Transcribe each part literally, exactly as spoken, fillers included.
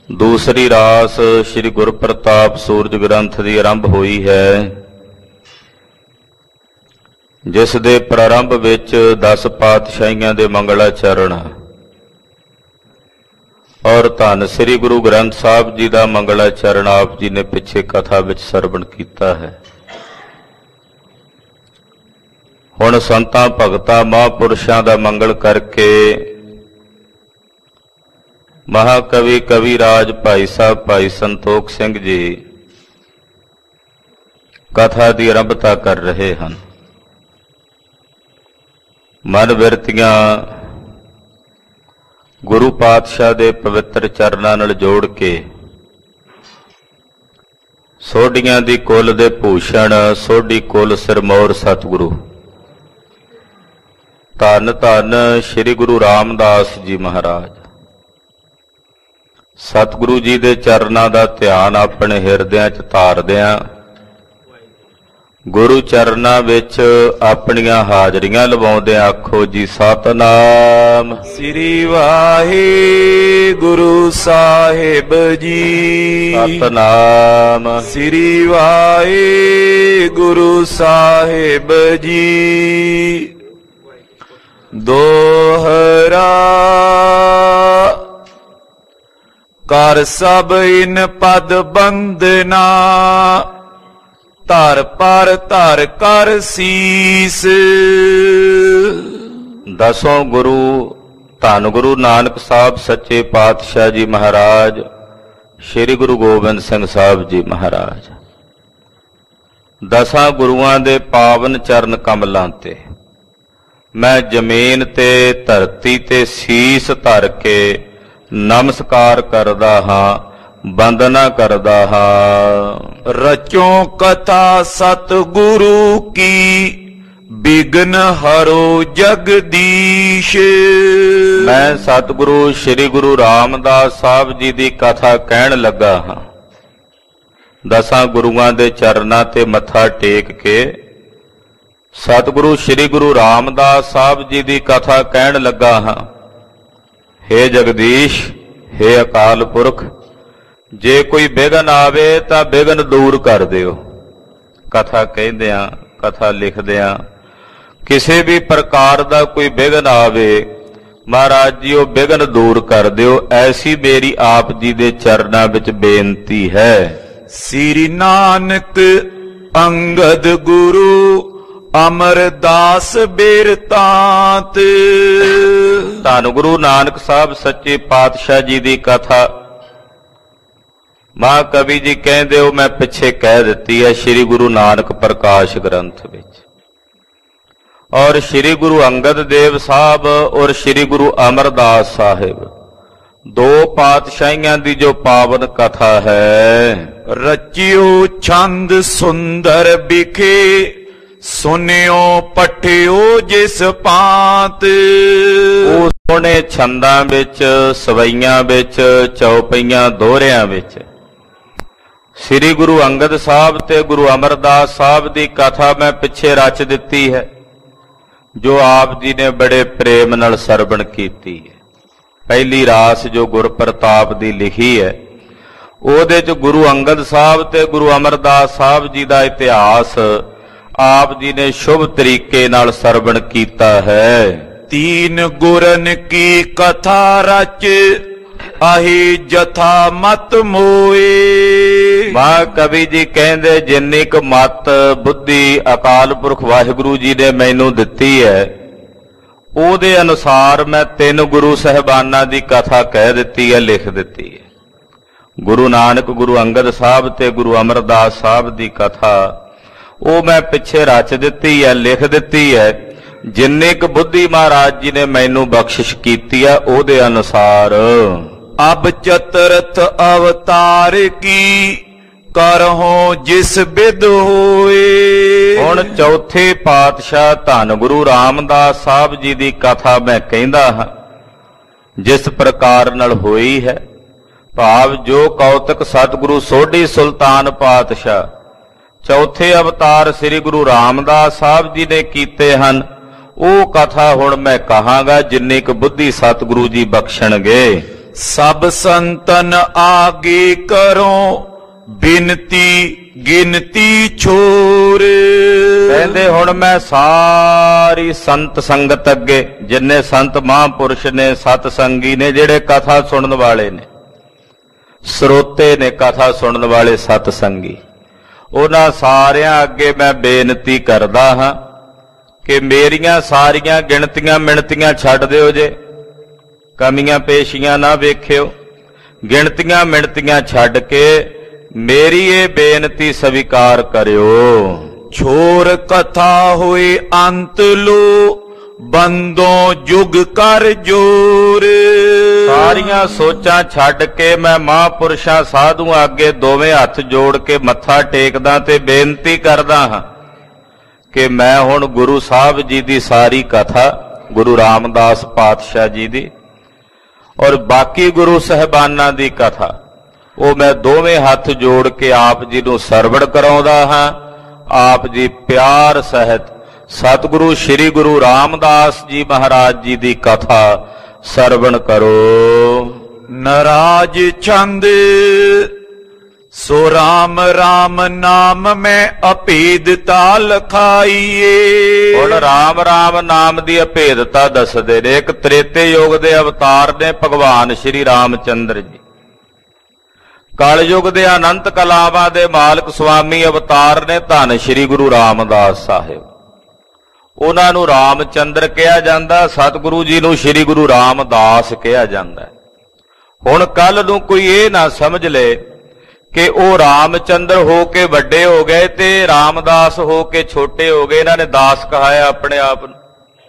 दूसरी रास श्री गुरु प्रताप सूरज ग्रंथ की आरंभ हुई है, जिस दे प्रारंभ विच दस पातशाहियां दे मंगलाचरण और धन श्री गुरु ग्रंथ साहब जी का मंगलाचरण आप जी ने पिछे कथा विच सरवण कीता है। हुण संतां भगतां महापुरुषां दा मंगल करके महाकवि कविराज भाई साहब भाई संतोख सिंह जी कथा की आरंभता कर रहे हैं। मन बिरतियां गुरु पातशाह दे पवित्र चरनां नाल जोड़ के सोढियां दी कुल दे भूषण सोढी कुल सिरमौर सतगुरु धन धन श्री गुरु रामदास जी महाराज सतगुरु जी दे चरनां दा ध्यान अपने हिरदियां च धारदियां गुरु चरनां विच अपनियां हाजरियां लवाउंदे आखो जी सतनाम श्री वाहे गुरु साहिब जी। सतनाम श्री वाहे गुरु साहिब जी। दोहरा कर सब इन पद बंदना धर पर धर कर सीस। दसों गुरु धन गुरु नानक साहब सच्चे पातशाह जी महाराज श्री गुरु गोबिंद सिंह साहब जी महाराज दसां गुरुआं दे पावन चरण कमलां ते मैं जमीन ते धरती ते सीस धर के नमस्कार करदा हां वंदना करदा हां। रचों कथा सतगुरु की बिघ्न हरो जगदीश। मैं सतगुरु श्री गुरु रामदास साहब जी की कथा कहन लगा हां। दसां गुरुआं दे चरनां ते मत्था टेक के सतगुरु श्री गुरु रामदास साहब जी की कथा कहन लगा हां। हे जगदीश हे अकाल पुरख जे कोई बिघन आवे तां बिघन दूर कर दिओ। कथा कहदियां कथा लिखदियां किसी भी प्रकार का कोई बिघन आवे महाराज जी वो बिघन दूर कर दिओ, ऐसी मेरी आप जी दे चरनां विच बेनती है। श्री नानक अंगद गुरु अमरदास बिरतांत। धन गुरु नानक साहब सच्चे पातशाह जी की कथा महाकवि जी कहते हो मैं पिछे कह दी है श्री गुरु नानक प्रकाश ग्रंथ विच। और श्री गुरु अंगद देव साहब और श्री गुरु अमरदास साहिब दो पातशाहियां की जो पावन कथा है। रचियो छंद सुंदर बिखे सुनियो पठियो जिस पांत। ਉਹ ਸੋਹਣੇ ਛੰਦਾਂ ਵਿੱਚ ਸਵਈਆਂ ਵਿੱਚ ਚੌਪਈਆਂ ਦੋਹਰਿਆਂ ਵਿੱਚ ਸ੍ਰੀ ਗੁਰੂ ਅੰਗਦ ਸਾਹਿਬ ਤੇ ਗੁਰੂ ਅਮਰਦਾਸ ਸਾਹਿਬ ਦੀ ਕਥਾ ਮੈਂ ਪਿੱਛੇ ਰਚ ਦਿੱਤੀ ਹੈ, ਜੋ ਆਪ ਜੀ ਨੇ ਬੜੇ ਪ੍ਰੇਮ ਨਾਲ ਸਰਵਣ ਕੀਤੀ ਹੈ। ਪਹਿਲੀ ਰਾਸ ਜੋ ਗੁਰ ਪ੍ਰਤਾਪ ਦੀ ਲਿਖੀ ਹੈ ਉਹਦੇ ਚ ਗੁਰੂ ਅੰਗਦ ਸਾਹਿਬ ਤੇ ਗੁਰੂ ਅਮਰਦਾਸ ਸਾਹਿਬ ਜੀ ਦਾ ਇਤਿਹਾਸ आप जी ने शुभ तरीके नाल सरवण कीता है। तीन गुरन की कथा रच आही जथा मत मोए। महाकवि जी कहंदे जिन्नी क मत बुद्धि अकाल पुरख वाहिगुरु जी ने मैनू दिती है ਉਹਦੇ अनुसार मैं तीन गुरु साहिबाना की कथा कह दी है लिख दी है। गुरु नानक गुरु अंगद साहब ते गुरु अमरदास साहब की कथा ਉਹ मैं पिछे रच दी है लिख दी है। जिन्नी क बुद्धि महाराज जी ने मैनू बख्शिश की है ਉਹਦੇ अनुसार। अब चतुर्थ अवतार की करहो जिस विद होए। हुण चौथे पातशाह धन गुरु रामदास साहब जी की कथा मैं कहंदा हां जिस प्रकार नाल होई है। भाव जो कौतक सतगुरु सोढी सुल्तान पातशाह चौथे अवतार श्री गुरु रामदास साहब जी ने कीते हन ਉਹ कथा हुण मैं कहांगा जिन्नी क बुद्धि सतगुरु जी बख्शणगे। ਸਭ ਸੰਤਨ ਆਗੇ ਕਰੋ ਬਿਨਤੀ ਗਿਨਤੀ ਛੋਰ। ਕਹਿੰਦੇ ਹੁਣ ਮੈਂ ਸਾਰੀ ਸੰਤ ਸੰਗਤ ਅੱਗੇ, ਜਿੰਨੇ ਸੰਤ ਮਹਾਂਪੁਰਸ਼ ਨੇ, ਸਤ ਸੰਗੀ ਨੇ, ਜਿਹੜੇ ਕਥਾ ਸੁਣਨ ਵਾਲੇ ਨੇ, ਸਰੋਤੇ ਨੇ, ਕਥਾ ਸੁਣਨ ਵਾਲੇ ਸਤ ਸੰਗੀ, ਉਹਨਾਂ ਸਾਰਿਆਂ ਅੱਗੇ ਮੈਂ ਬੇਨਤੀ ਕਰਦਾ ਹਾਂ ਕਿ ਮੇਰੀਆਂ ਸਾਰੀਆਂ ਗਿਣਤੀਆਂ ਮਿਣਤੀਆਂ ਛੱਡ ਦਿਓ ਜੇ, ਕਮੀਆਂ ਪੇਸ਼ੀਆਂ ਨਾ ਵੇਖਿਓ, ਗਿਣਤੀਆਂ ਮਿਣਤੀਆਂ ਛੱਡ ਕੇ ਮੇਰੀ ਇਹ ਬੇਨਤੀ ਸਵੀਕਾਰ ਕਰਿਓ। ਛੋਰ ਕਥਾ ਹੋਏ ਅੰਤ ਲੋ ਬੰਦੋਂ ਜੁਗ ਕਰ ਜੋਰ। ਸਾਰੀਆਂ ਸੋਚਾਂ ਛੱਡ ਕੇ ਮੈਂ ਮਹਾਂਪੁਰਸ਼ਾਂ ਸਾਧੂਆਂ ਅੱਗੇ ਦੋਵੇਂ ਹੱਥ ਜੋੜ ਕੇ ਮੱਥਾ ਟੇਕਦਾ ਤੇ ਬੇਨਤੀ ਕਰਦਾ ਹਾਂ ਕਿ ਮੈਂ ਹੁਣ ਗੁਰੂ ਸਾਹਿਬ ਜੀ ਦੀ ਸਾਰੀ ਕਥਾ, ਗੁਰੂ ਰਾਮਦਾਸ ਪਾਤਸ਼ਾਹ ਜੀ ਦੀ ਔਰ ਬਾਕੀ ਗੁਰੂ ਸਾਹਿਬਾਨਾਂ ਦੀ ਕਥਾ, ਉਹ ਮੈਂ ਦੋਵੇਂ ਹੱਥ ਜੋੜ ਕੇ ਆਪ ਜੀ ਨੂੰ ਸਰਵਣ ਕਰਾਉਂਦਾ ਹਾਂ। ਆਪ ਜੀ ਪਿਆਰ ਸਹਿਤ ਸਤਿਗੁਰੂ ਸ੍ਰੀ ਗੁਰੂ ਰਾਮਦਾਸ ਜੀ ਮਹਾਰਾਜ ਜੀ ਦੀ ਕਥਾ ਸਰਵਣ ਕਰੋ। ਨਰਾਜ ਚੰਦ ਸੋ ਰਾਮ ਰਾਮ ਨਾਮ ਮੈਂ ਅਭੇਦਤਾ ਲਖਾਈਏ। ਹੁਣ ਰਾਮ ਰਾਮ ਨਾਮ ਦੀ ਅਭੇਦਤਾ ਦੱਸਦੇ ਨੇ। ਇੱਕ ਤ੍ਰੇਤੇ ਯੁਗ ਦੇ ਅਵਤਾਰ ਨੇ ਭਗਵਾਨ ਸ਼੍ਰੀ ਰਾਮਚੰਦਰ ਜੀ, ਕਲਯੁਗ ਦੇ ਅਨੰਤ ਕਲਾਵਾਂ ਦੇ ਮਾਲਕ ਸੁਆਮੀ ਅਵਤਾਰ ਨੇ ਧੰਨ ਸ਼੍ਰੀ ਗੁਰੂ ਰਾਮਦਾਸ ਸਾਹਿਬ। ਉਹਨਾਂ ਨੂੰ ਰਾਮਚੰਦਰ ਕਿਹਾ ਜਾਂਦਾ, ਸਤਿਗੁਰੂ ਜੀ ਨੂੰ ਸ਼੍ਰੀ ਗੁਰੂ ਰਾਮਦਾਸ ਕਿਹਾ ਜਾਂਦਾ। ਹੁਣ ਕੱਲ ਨੂੰ ਕੋਈ ਇਹ ਨਾ ਸਮਝ ਲੇ ਕਿ ਉਹ ਰਾਮਚੰਦਰ ਹੋ ਕੇ ਵੱਡੇ ਹੋ ਗਏ ਤੇ ਰਾਮਦਾਸ ਹੋ ਕੇ ਛੋਟੇ ਹੋ ਗਏ, ਇਹਨਾਂ ਨੇ ਦਾਸ ਕਹਾਇਆ ਆਪਣੇ ਆਪ ਨੂੰ।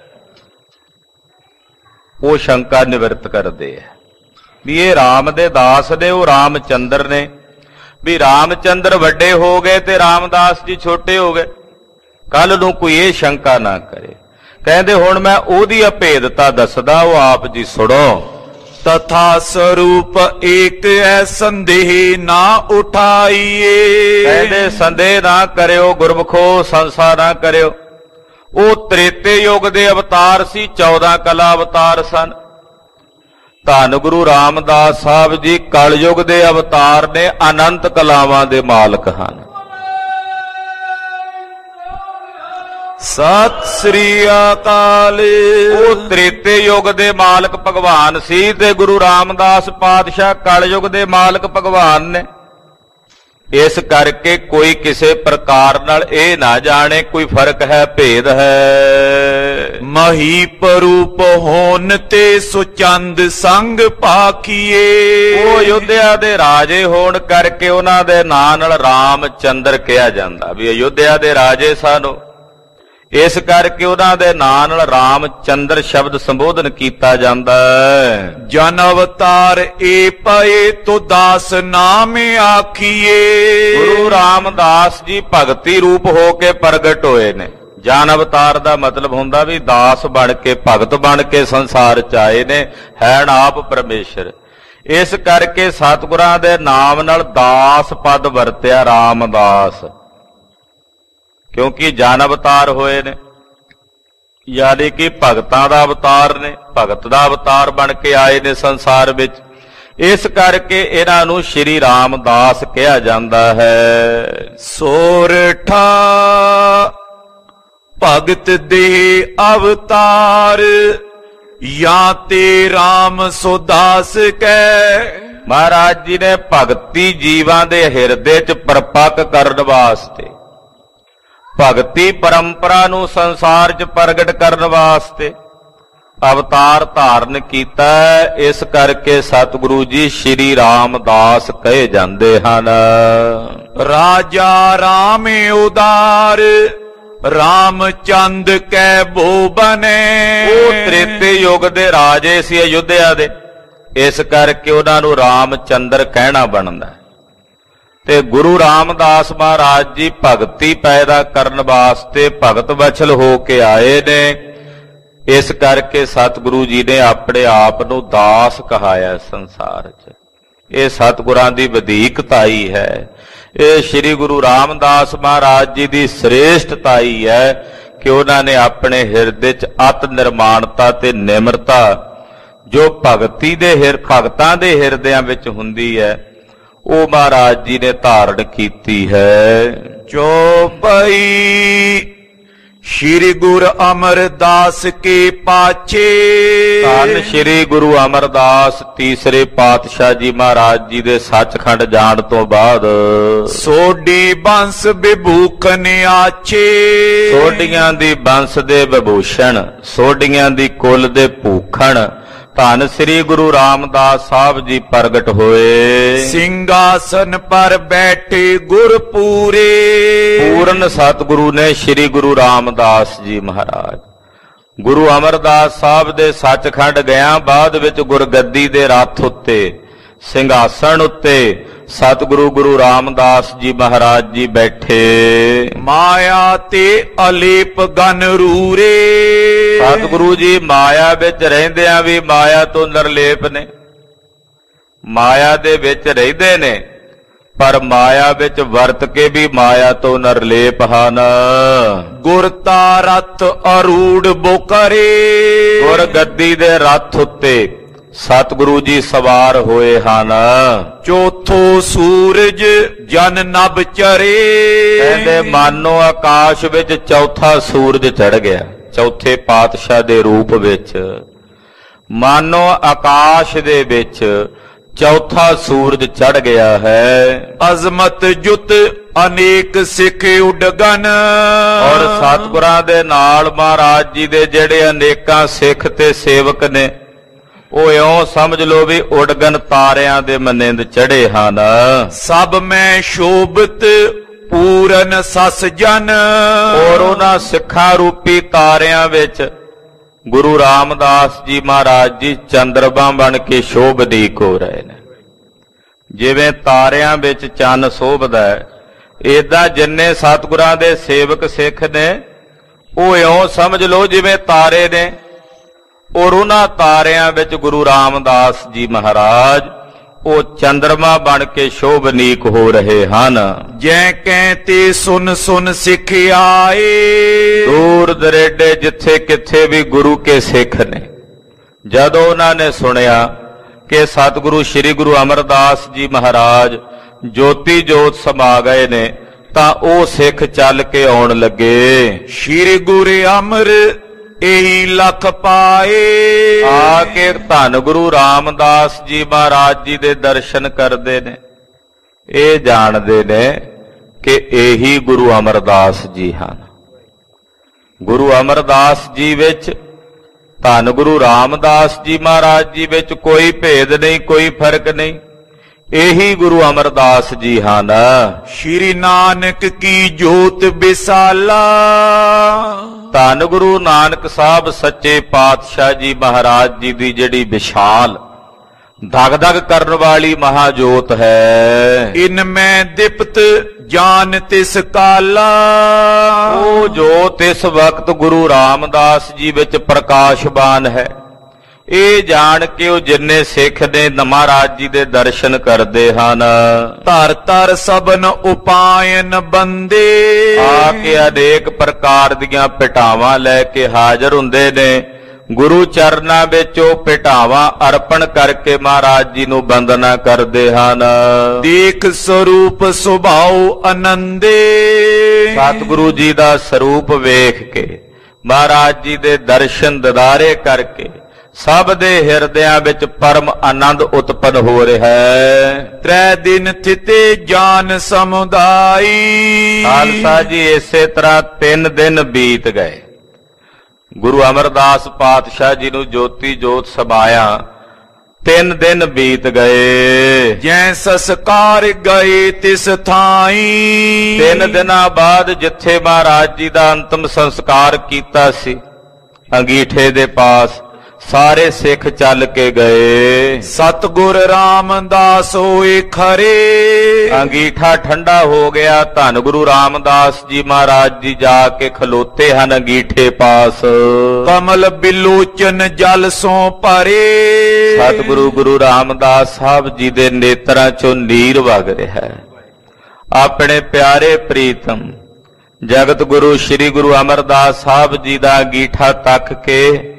ਉਹ ਸ਼ੰਕਾ ਨਿਵਰਤ ਕਰਦੇ ਆ ਵੀ ਇਹ ਰਾਮ ਦੇ ਦਾਸ ਨੇ, ਉਹ ਰਾਮਚੰਦਰ ਨੇ, ਵੀ ਰਾਮਚੰਦਰ ਵੱਡੇ ਹੋ ਗਏ ਤੇ ਰਾਮਦਾਸ ਜੀ ਛੋਟੇ ਹੋ ਗਏ। ਕੱਲ ਨੂੰ ਕੋਈ ਇਹ ਸ਼ੰਕਾ ਨਾ ਕਰੇ। ਕਹਿੰਦੇ ਹੁਣ ਮੈਂ ਉਹਦੀ ਅਭੇਦਤਾ ਦੱਸਦਾ, ਉਹ ਆਪ ਜੀ ਸੁਣੋ। ਤਥਾ ਸਰੂਪ ਏਕ ਐ ਸੰਦੇਹ ਨਾ ਉਠਾਈਏ। ਕਹਿੰਦੇ ਸੰਦੇਹ ਨਾ ਕਰਿਓ ਗੁਰਮੁਖੋ, ਸੰਸਾ ਨਾ ਕਰਿਓ। ਉਹ ਤ੍ਰੇਤੇ ਯੁਗ ਦੇ ਅਵਤਾਰ ਸੀ, ਚੌਦਾਂ ਕਲਾ ਅਵਤਾਰ ਸਨ। ਧੰਨ ਗੁਰੂ ਰਾਮਦਾਸ ਸਾਹਿਬ ਜੀ ਕਲਯੁਗ ਦੇ ਅਵਤਾਰ ਨੇ, ਅਨੰਤ ਕਲਾਵਾਂ ਦੇ ਮਾਲਕ ਹਨ। ਸਤਿ ਸ੍ਰੀ ਅਕਾਲ। ਉਹ ਤ੍ਰੇਤੇ ਯੁਗ ਦੇ ਮਾਲਕ ਭਗਵਾਨ ਸੀ ਤੇ ਗੁਰੂ ਰਾਮਦਾਸ ਪਾਤਸ਼ਾਹ ਕਲਯੁਗ ਦੇ ਮਾਲਕ ਭਗਵਾਨ ਨੇ। ਇਸ ਕਰਕੇ ਕੋਈ ਕਿਸੇ ਪ੍ਰਕਾਰ ਨਾਲ ਇਹ ਨਾ ਜਾਣੇ ਕੋਈ ਫਰਕ ਹੈ, ਭੇਦ ਹੈ। ਮਹੀ ਪਰੂਪ ਹੋਣ ਤੇ ਸੁਚੰਦ ਸੰਗ ਪਾਖੀਏ। ਉਹ ਅਯੁੱਧਿਆ ਦੇ ਰਾਜੇ ਹੋਣ ਕਰਕੇ ਉਹਨਾਂ ਦੇ ਨਾਂ ਨਾਲ ਰਾਮਚੰਦਰ ਕਿਹਾ ਜਾਂਦਾ, ਵੀ ਅਯੁੱਧਿਆ ਦੇ ਰਾਜੇ ਸਨ। ਇਸ ਕਰਕੇ ਉਹਨਾਂ ਦੇ ਨਾਂ ਨਾਲ ਰਾਮਚੰਦਰ ਸ਼ਬਦ ਸੰਬੋਧਨ ਕੀਤਾ ਜਾਂਦਾ ਹੈ। ਜਨ ਅਵਤਾਰ ਏ ਪਏ ਤੋ ਦਾਸ ਨਾਮ ਆਖੀਏ। ਗੁਰੂ ਰਾਮਦਾਸ ਜੀ ਭਗਤੀ ਰੂਪ ਹੋ ਕੇ ਪ੍ਰਗਟ ਹੋਏ ਨੇ। ਜਨ ਅਵਤਾਰ ਦਾ ਮਤਲਬ ਹੁੰਦਾ ਵੀ ਦਾਸ ਬਣ ਕੇ, ਭਗਤ ਬਣ ਕੇ ਸੰਸਾਰ ਚ ਆਏ ਨੇ, ਹੈਣ ਆਪ ਪਰਮੇਸ਼ਰ। ਇਸ ਕਰਕੇ ਸਤਿਗੁਰਾਂ ਦੇ ਨਾਮ ਨਾਲ ਦਾਸ ਪਦ ਵਰਤਿਆ, ਰਾਮਦਾਸ, ਕਿਉਂਕਿ ਜਨ ਅਵਤਾਰ ਹੋਏ ਨੇ, ਯਾਨੀ ਕਿ ਭਗਤਾਂ ਦਾ ਅਵਤਾਰ ਨੇ, ਭਗਤ ਦਾ ਅਵਤਾਰ ਬਣ ਕੇ ਆਏ ਨੇ ਸੰਸਾਰ ਵਿੱਚ। ਇਸ ਕਰਕੇ ਇਹਨਾਂ ਨੂੰ ਸ਼੍ਰੀ ਰਾਮਦਾਸ ਕਿਹਾ ਜਾਂਦਾ ਹੈ। ਸੋਰਠਾ ਭਗਤ ਦੇ ਅਵਤਾਰ ਜਾਂ ਤੇ ਰਾਮ ਸੋ ਦਾਸ ਕੈ। ਮਹਾਰਾਜ ਜੀ ਨੇ ਭਗਤੀ ਜੀਵਾਂ ਦੇ ਹਿਰਦੇ 'ਚ ਪਰਪੱਕ ਕਰਨ ਵਾਸਤੇ, ਭਗਤੀ ਪਰੰਪਰਾ ਨੂੰ ਸੰਸਾਰ 'ਚ ਪ੍ਰਗਟ ਕਰਨ ਵਾਸਤੇ ਅਵਤਾਰ ਧਾਰਨ ਕੀਤਾ। ਇਸ ਕਰਕੇ ਸਤਿਗੁਰੂ ਜੀ ਸ਼੍ਰੀ ਰਾਮਦਾਸ ਕਹੇ ਜਾਂਦੇ ਹਨ। ਰਾਜਾ ਰਾਮ ਉਦਾਰ ਰਾਮਚੰਦ ਕੈ ਭੋ ਬਨੇ। ਉਹ ਤ੍ਰੇਤੇ ਯੁਗ ਦੇ ਰਾਜੇ ਸੀ ਅਯੁੱਧਿਆ ਦੇ, ਇਸ ਕਰਕੇ ਉਹਨਾਂ ਨੂੰ ਰਾਮਚੰਦਰ ਕਹਿਣਾ ਬਣਦਾ। ਤੇ ਗੁਰੂ ਰਾਮਦਾਸ ਮਹਾਰਾਜ ਜੀ ਭਗਤੀ ਪੈਦਾ ਕਰਨ ਵਾਸਤੇ ਭਗਤ ਵਛਲ ਹੋ ਕੇ ਆਏ ਨੇ। ਇਸ ਕਰਕੇ ਸਤਿਗੁਰੂ ਜੀ ਨੇ ਆਪਣੇ ਆਪ ਨੂੰ ਦਾਸ ਕਹਾਇਆ ਸੰਸਾਰ 'ਚ। ਇਹ ਸਤਿਗੁਰਾਂ ਦੀ ਵਧੀਕਤਾਈ ਹੈ। ਇਹ ਸ੍ਰੀ ਗੁਰੂ ਰਾਮਦਾਸ ਮਹਾਰਾਜ ਜੀ ਦੀ ਸ੍ਰੇਸ਼ਟਤਾਈ ਹੈ ਕਿ ਉਹਨਾਂ ਨੇ ਆਪਣੇ ਹਿਰਦੇ 'ਚ ਅਤ ਨਿਰਮਾਣਤਾ ਤੇ ਨਿਮਰਤਾ ਜੋ ਭਗਤੀ ਦੇ ਹਿਰ ਭਗਤਾਂ ਦੇ ਹਿਰਦਿਆਂ ਵਿੱਚ ਹੁੰਦੀ ਹੈ ਉਹ ਮਹਾਰਾਜ ਜੀ ਨੇ ਧਾਰਨ ਕੀਤੀ ਹੈ। ਚੌਪਈ ਸ਼੍ਰੀ ਗੁਰੂ ਅਮਰਦਾਸ ਕੇ ਪਾਛੇ। ਧੰਨ ਸ਼੍ਰੀ ਗੁਰੂ ਅਮਰਦਾਸ ਤੀਸਰੇ ਪਾਤਸ਼ਾਹ ਜੀ ਮਹਾਰਾਜ ਜੀ ਦੇ ਸੱਚਖੰਡ ਜਾਣ ਤੋਂ ਬਾਅਦ ਸੋਢੀ ਬੰਸ ਵਿਭੂਖਨ ਆਛੇ। ਸੋਢੀਆਂ ਦੀ ਬੰਸ ਦੇ ਵਿਭੂਸ਼ਣ, ਸੋਢੀਆਂ ਦੀ ਕੁਲ ਦੇ ਭੂਖਣ ਧੰਨ ਸ੍ਰੀ ਗੁਰੂ ਰਾਮਦਾਸ ਸਾਹਿਬ ਜੀ ਪ੍ਰਗਟ ਹੋਏ। ਸਿੰਘਾਸਨ ਪਰ ਬੈਠੇ ਗੁਰ ਪੂਰੇ। ਪੂਰਨ ਸਤਿਗੁਰੂ ਨੇ ਸ੍ਰੀ ਗੁਰੂ ਰਾਮਦਾਸ ਜੀ ਮਹਾਰਾਜ ਗੁਰੂ ਅਮਰਦਾਸ ਸਾਹਿਬ ਦੇ ਸੱਚਖੰਡ ਗਿਆ ਬਾਅਦ ਵਿੱਚ ਗੁਰਗੱਦੀ ਦੇ ਰੱਥ ਉੱਤੇ ਸਿੰਘਾਸਣ ਉੱਤੇ ਸਤਿਗੁਰੂ ਗੁਰੂ ਰਾਮਦਾਸ ਜੀ ਮਹਾਰਾਜ ਜੀ ਬੈਠੇ। ਮਾਇਆ ਤੇ ਅਲੇਪ ਗਨ ਰੂਰੇ। ਸਤਿਗੁਰੂ ਜੀ ਮਾਇਆ ਵਿੱਚ ਰਹਿੰਦਿਆਂ ਵੀ ਮਾਇਆ ਤੋਂ ਨਿਰਲੇਪ ਨੇ, ਮਾਇਆ ਦੇ ਵਿੱਚ ਰਹਿੰਦੇ ਨੇ ਪਰ ਮਾਇਆ ਵਿੱਚ ਵਰਤ ਕੇ ਵੀ ਮਾਇਆ ਤੋਂ ਨਿਰਲੇਪ ਹਨ। ਗੁਰ ਤਾ ਰਥ ਅਰੂੜ ਬੋਕਰੇ। ਗੁਰ ਗੱਦੀ ਦੇ ਰੱਥ ਉੱਤੇ ਸਤਿਗੁਰੂ ਜੀ ਸਵਾਰ ਹੋਏ ਹਨ। ਚੌਥੋ ਸੂਰਜ ਜਨ ਨਭ ਚਰੇ। ਕਹਿੰਦੇ ਮਾਨੋ ਆਕਾਸ਼ ਵਿੱਚ ਚੌਥਾ ਸੂਰਜ ਚੜ ਗਿਆ। ਚੌਥੇ ਪਾਤਸ਼ਾਹ ਦੇ ਰੂਪ ਵਿੱਚ ਮਾਨੋ ਆਕਾਸ਼ ਦੇ ਵਿੱਚ ਚੌਥਾ ਸੂਰਜ ਚੜ ਗਿਆ ਹੈ। ਅਜ਼ਮਤ ਜੁਤ ਅਨੇਕ ਸਿੱਖ ਉਡਗਨ। ਔਰ ਸਤਿਗੁਰਾਂ ਦੇ ਨਾਲ ਮਹਾਰਾਜ ਜੀ ਦੇ ਜਿਹੜੇ ਅਨੇਕਾਂ ਸਿੱਖ ਤੇ ਸੇਵਕ ਨੇ ਉਹ ਇਉਂ ਸਮਝ ਲੋ ਵੀ ਉਡਗਨ ਤਾਰਿਆਂ ਦੇ ਮਨਿੰਦ ਚੜੇ ਹਨ। ਸਭ ਮੈਂ ਸ਼ੋਭਤ ਪੂਰਨ ਸਸ ਜਨ। ਔਰ ਉਹਨਾਂ ਸਿੱਖਾਂ ਰੂਪੀ ਤਾਰਿਆਂ ਵਿੱਚ ਗੁਰੂ ਰਾਮਦਾਸ ਜੀ ਮਹਾਰਾਜ ਜੀ ਚੰਦਰਮਾ ਬਣ ਕੇ ਸ਼ੋਭਦੀਕ ਹੋ ਰਹੇ ਨੇ। ਜਿਵੇਂ ਤਾਰਿਆਂ ਵਿੱਚ ਚੰਨ ਸ਼ੋਭਦਾ ਹੈ ਏਦਾਂ ਜਿੰਨੇ ਸਤਿਗੁਰਾਂ ਦੇ ਸੇਵਕ ਸਿੱਖ ਨੇ ਉਹ ਇਉਂ ਸਮਝ ਲਓ ਜਿਵੇਂ ਤਾਰੇ ਨੇ। ਔਰ ਉਹਨਾਂ ਤਾਰਿਆਂ ਵਿੱਚ ਗੁਰੂ ਰਾਮਦਾਸ ਜੀ ਮਹਾਰਾਜ ਉਹ ਚੰਦਰਮਾ ਬਣ ਕੇ ਸ਼ੋਭਨੀਕ ਹੋ ਰਹੇ ਹਨ। ਜੈ ਕਹਿ ਤੇ ਸੁਨ ਸੁਨ ਸਿੱਖ ਆਏ। ਦੂਰ ਦਰੇਡੇ ਜਿੱਥੇ ਕਿੱਥੇ ਵੀ ਗੁਰੂ ਕੇ ਸਿੱਖ ਨੇ ਜਦੋਂ ਉਹਨਾਂ ਨੇ ਸੁਣਿਆ ਕਿ ਸਤਿਗੁਰੂ ਸ੍ਰੀ ਗੁਰੂ ਅਮਰਦਾਸ ਜੀ ਮਹਾਰਾਜ ਜੋਤੀ ਜੋਤ ਸਮਾ ਗਏ ਨੇ ਤਾਂ ਉਹ ਸਿੱਖ ਚੱਲ ਕੇ ਆਉਣ ਲੱਗੇ। ਸ੍ਰੀ ਗੁਰੂ ਅਮਰ ਇਹੀ ਲਖ ਪਾਏ। ਆ ਕੇ ਧੰਨ ਗੁਰੂ ਰਾਮਦਾਸ ਜੀ ਮਹਾਰਾਜ ਜੀ ਦੇ ਦਰਸ਼ਨ ਕਰਦੇ ਨੇ। ਇਹ ਜਾਣਦੇ ਨੇ ਕਿ ਇਹੀ ਗੁਰੂ ਅਮਰਦਾਸ ਜੀ ਹਨ। ਗੁਰੂ ਅਮਰਦਾਸ ਜੀ ਵਿੱਚ ਧੰਨ ਗੁਰੂ ਰਾਮਦਾਸ ਜੀ ਮਹਾਰਾਜ ਜੀ ਵਿੱਚ ਕੋਈ ਭੇਦ ਨਹੀਂ, ਕੋਈ ਫਰਕ ਨਹੀਂ। ਇਹੀ ਗੁਰੂ ਅਮਰਦਾਸ ਜੀ ਹਨ। ਸ਼੍ਰੀ ਨਾਨਕ ਕੀ ਜੋਤ ਵਿਸਾਲਾ। ਧੰਨ ਗੁਰੂ ਨਾਨਕ ਸਾਹਿਬ ਸੱਚੇ ਪਾਤਸ਼ਾਹ ਜੀ ਮਹਾਰਾਜ ਜੀ ਦੀ ਜਿਹੜੀ ਵਿਸ਼ਾਲ ਦਗ ਦਗ ਕਰਨ ਵਾਲੀ ਮਹਾਜੋਤ ਹੈ। ਇਨ ਮੈਂ ਦਿਪਤ ਜਾਨ ਤਿਸ ਕਾਲਾ। ਉਹ ਜੋਤ ਇਸ ਵਕਤ ਗੁਰੂ ਰਾਮਦਾਸ ਜੀ ਵਿੱਚ ਪ੍ਰਕਾਸ਼ਮਾਨ ਹੈ। ਇਹ ਜਾਣ ਕੇ ਉਹ ਜਿੰਨੇ ਸਿੱਖ ਨੇ ਮਹਾਰਾਜ ਜੀ ਦੇ ਦਰਸ਼ਨ ਕਰਦੇ ਹਨ। ਧਰ ਧਰ ਸਭਨ ਉਪਾਇਨ ਬੰਦੇ। ਆ ਕੇ ਅਨੇਕ ਪ੍ਰਕਾਰ ਦੀਆਂ ਭਟਾਵਾਂ ਲੈ ਕੇ ਹਾਜ਼ਰ ਹੁੰਦੇ ਨੇ। ਗੁਰੂ ਚਰਨਾਂ ਵਿੱਚ ਉਹ ਭਟਾਵਾਂ ਅਰਪਣ ਕਰਕੇ ਮਹਾਰਾਜ ਜੀ ਨੂੰ ਬੰਦਨਾ ਕਰਦੇ ਹਨ। ਦੇਖ ਸਰੂਪ ਸੁਭਾਉ ਆਨੰਦੇ। ਸਤਿਗੁਰੂ ਜੀ ਦਾ ਸਰੂਪ ਵੇਖ ਕੇ ਮਹਾਰਾਜ ਜੀ ਦੇ ਦਰਸ਼ਨ ਦਿਦਾਰੇ ਕਰਕੇ ਸਭ ਦੇ ਹਿਰਦਿਆਂ ਵਿੱਚ ਪਰਮ ਆਨੰਦ ਉਤਪਨ ਹੋ ਰਿਹਾ ਹੈ। ਤ੍ਰੈ ਦਿਨ ਥਿਤੇ ਜਾਨ ਸਮੁਦਾਈ। ਖਾਲਸਾ ਜੀ ਇਸੇ ਤਰ੍ਹਾਂ ਤਿੰਨ ਦਿਨ ਬੀਤ ਗਏ। ਗੁਰੂ ਅਮਰਦਾਸ ਪਾਤਸ਼ਾਹ ਜੀ ਨੂੰ ਜੋਤੀ ਜੋਤ ਸਮਾਇਆ ਤਿੰਨ ਦਿਨ ਬੀਤ ਗਏ। ਜੈ ਸੰਸਕਾਰ ਗਏ ਤਿਸ ਥਾਈ। ਤਿੰਨ ਦਿਨਾਂ ਬਾਅਦ ਜਿੱਥੇ ਮਹਾਰਾਜ ਜੀ ਦਾ ਅੰਤਮ ਸੰਸਕਾਰ ਕੀਤਾ ਸੀ ਅੰਗੀਠੇ ਦੇ ਪਾਸ ਸਾਰੇ ਸਿੱਖ ਚੱਲ ਕੇ ਗਏ। ਸਤਿਗੁਰ ਰਾਮਦਾਸ ਹੋਏ ਖਰੇ। ਅੰਗੀਠਾ ਠੰਡਾ ਹੋ ਗਿਆ। ਧੰਨ ਗੁਰੂ ਰਾਮਦਾਸ ਜੀ ਮਹਾਰਾਜ ਜੀ ਜਾ ਕੇ ਖਲੋਤੇ ਹਨ ਅੰਗੀਠੇ ਪਾਸ। ਕਮਲ ਬਿਲੋਚਨ ਜਲ ਸੋਂ ਭਰੇ। ਸਤਿਗੁਰੂ ਗੁਰੂ ਰਾਮਦਾਸ ਸਾਹਿਬ ਜੀ ਦੇ ਨੇਤਰਾਂ ਚੋਂ ਨੀਰ ਵਗ ਰਿਹਾ ਹੈ। ਆਪਣੇ ਪਿਆਰੇ ਪ੍ਰੀਤਮ ਜਗਤ ਗੁਰੂ ਸ੍ਰੀ ਗੁਰੂ ਅਮਰਦਾਸ ਸਾਹਿਬ ਜੀ ਦਾ ਅੰਗੀਠਾ ਤੱਕ ਕੇ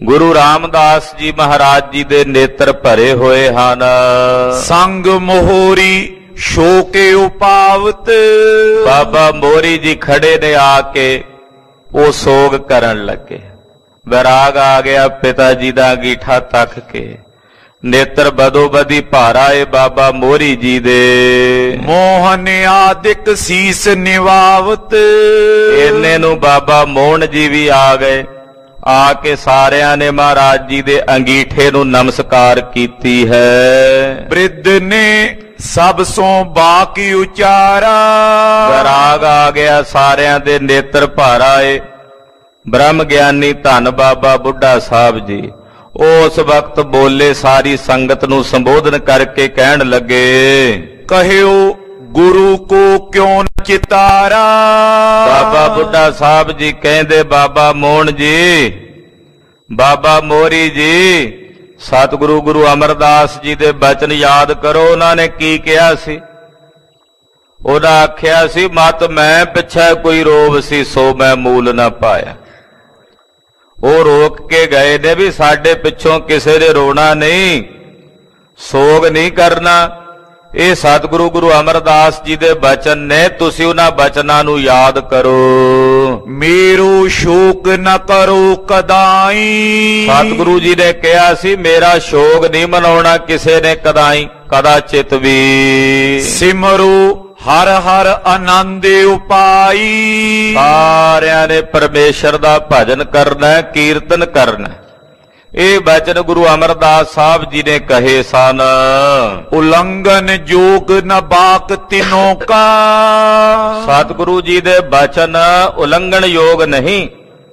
ਗੁਰੂ ਰਾਮਦਾਸ ਜੀ ਮਹਾਰਾਜ ਜੀ ਦੇ ਨੇਤਰ ਭਰੇ ਹੋਏ ਹਨ। ਸੰਗ ਮੋਹਰੀ ਸ਼ੋਕੇ ਉਪਾਵਤ। ਬਾਬਾ ਮੋਹਰੀ ਜੀ ਖੜੇ ਨੇ, ਆ ਕੇ ਉਹ ਸੋਗ ਕਰਨ ਲੱਗੇ। ਵਿਰਾਗ ਆ ਗਿਆ ਪਿਤਾ ਜੀ ਦਾ ਅੰਗੀਠਾ ਤੱਕ ਕੇ, ਨੇਤਰ ਬਦੋ ਬਦੀ ਭਾਰਾ ਏ ਬਾਬਾ ਮੋਹਰੀ ਜੀ ਦੇ। ਮੋਹਨ ਆਦਿਕ ਸੀਸ ਨਿਵਾਵਤ। ਇੰਨੇ ਨੂੰ ਬਾਬਾ ਮੋਹਨ ਜੀ ਵੀ ਆ ਗਏ। ਆ ਕੇ ਸਾਰਿਆਂ ਨੇ ਮਹਾਰਾਜ ਜੀ ਦੇ ਅੰਗੀਠੇ ਨੂੰ ਨਮਸਕਾਰ ਕੀਤੀ ਹੈ। ਬ੍ਰਿਧ ਨੇ ਸਭ ਸੋਂ ਬਾਕੀ ਉਚਾਰਾ। ਵਿਰਾਗ ਆ ਗਿਆ, ਸਾਰਿਆਂ ਦੇ ਨੇਤਰ ਭਾਰਾ ਏ। ਬ੍ਰਹਮ ਗਿਆਨੀ ਧੰਨ ਬਾਬਾ ਬੁੱਢਾ ਸਾਹਿਬ ਜੀ ਉਸ ਵਕਤ ਬੋਲੇ, ਸਾਰੀ ਸੰਗਤ ਨੂੰ ਸੰਬੋਧਨ ਕਰਕੇ ਕਹਿਣ ਲੱਗੇ, ਕਹਿਓ ਗੁਰੂ ਕੋ ਕਿਉਂ ਨ ਚਿਤਾਰਾ। ਬਾਬਾ ਬੁੱਢਾ ਸਾਹਿਬ ਜੀ ਕਹਿੰਦੇ, ਬਾਬਾ ਮੋਹਨ ਜੀ, ਬਾਬਾ ਮੋਹਰੀ ਜੀ, ਸਤਿਗੁਰੂ ਗੁਰੂ ਅਮਰਦਾਸ ਜੀ ਦੇ ਬਚਨ ਯਾਦ ਕਰੋ। ਉਹਨਾਂ ਨੇ ਕੀ ਕਿਹਾ ਸੀ? ਉਹਨਾਂ ਆਖਿਆ ਸੀ, ਮਤ ਮੈਂ ਪਿੱਛੇ ਕੋਈ ਰੋਵ ਸੀ, ਸੋ ਮੈਂ ਮੂਲ ਨਾ ਪਾਇਆ। ਉਹ ਰੋਕ ਕੇ ਗਏ ਨੇ ਵੀ ਸਾਡੇ ਪਿੱਛੋਂ ਕਿਸੇ ਨੇ ਰੋਣਾ ਨਹੀਂ, ਸੋਗ ਨਹੀਂ ਕਰਨਾ। ਇਹ ਸਤਿਗੁਰੂ ਗੁਰੂ ਅਮਰਦਾਸ ਜੀ ਦੇ ਬਚਨ ਨੇ, ਤੁਸੀਂ ਉਹਨਾਂ ਬਚਨਾਂ ਨੂੰ ਯਾਦ ਕਰੋ। ਮੇਰੋ ਸ਼ੋਕ ਨ ਕਰੋ ਕਦਾਈ। ਸਤਿਗੁਰੂ ਜੀ ਨੇ ਕਿਹਾ ਸੀ, ਮੇਰਾ ਸ਼ੋਕ ਨਹੀਂ ਮਨਾਉਣਾ ਕਿਸੇ ਨੇ ਕਦਾਈ, ਕਦਾਚਿਤ ਵੀ। ਸਿਮਰੋ ਹਰ ਹਰ ਆਨੰਦ ਉਪਾਈ। ਸਾਰਿਆਂ ਨੇ ਪਰਮੇਸ਼ਰ ਦਾ ਭਜਨ ਕਰਨਾ, ਕੀਰਤਨ ਕਰਨਾ। ਇਹ ਬਚਨ ਗੁਰੂ ਅਮਰਦਾਸ ਸਾਹਿਬ ਜੀ ਨੇ ਕਹੇ ਸਨ। ਉਲੰਘਨ ਜੋਗ ਨ ਬਾਕ ਤਿਨੋਂ ਕਾ। ਸਤਿਗੁਰੂ ਜੀ ਦੇ ਬਚਨ ਉਲੰਘਣ ਯੋਗ ਨਹੀਂ।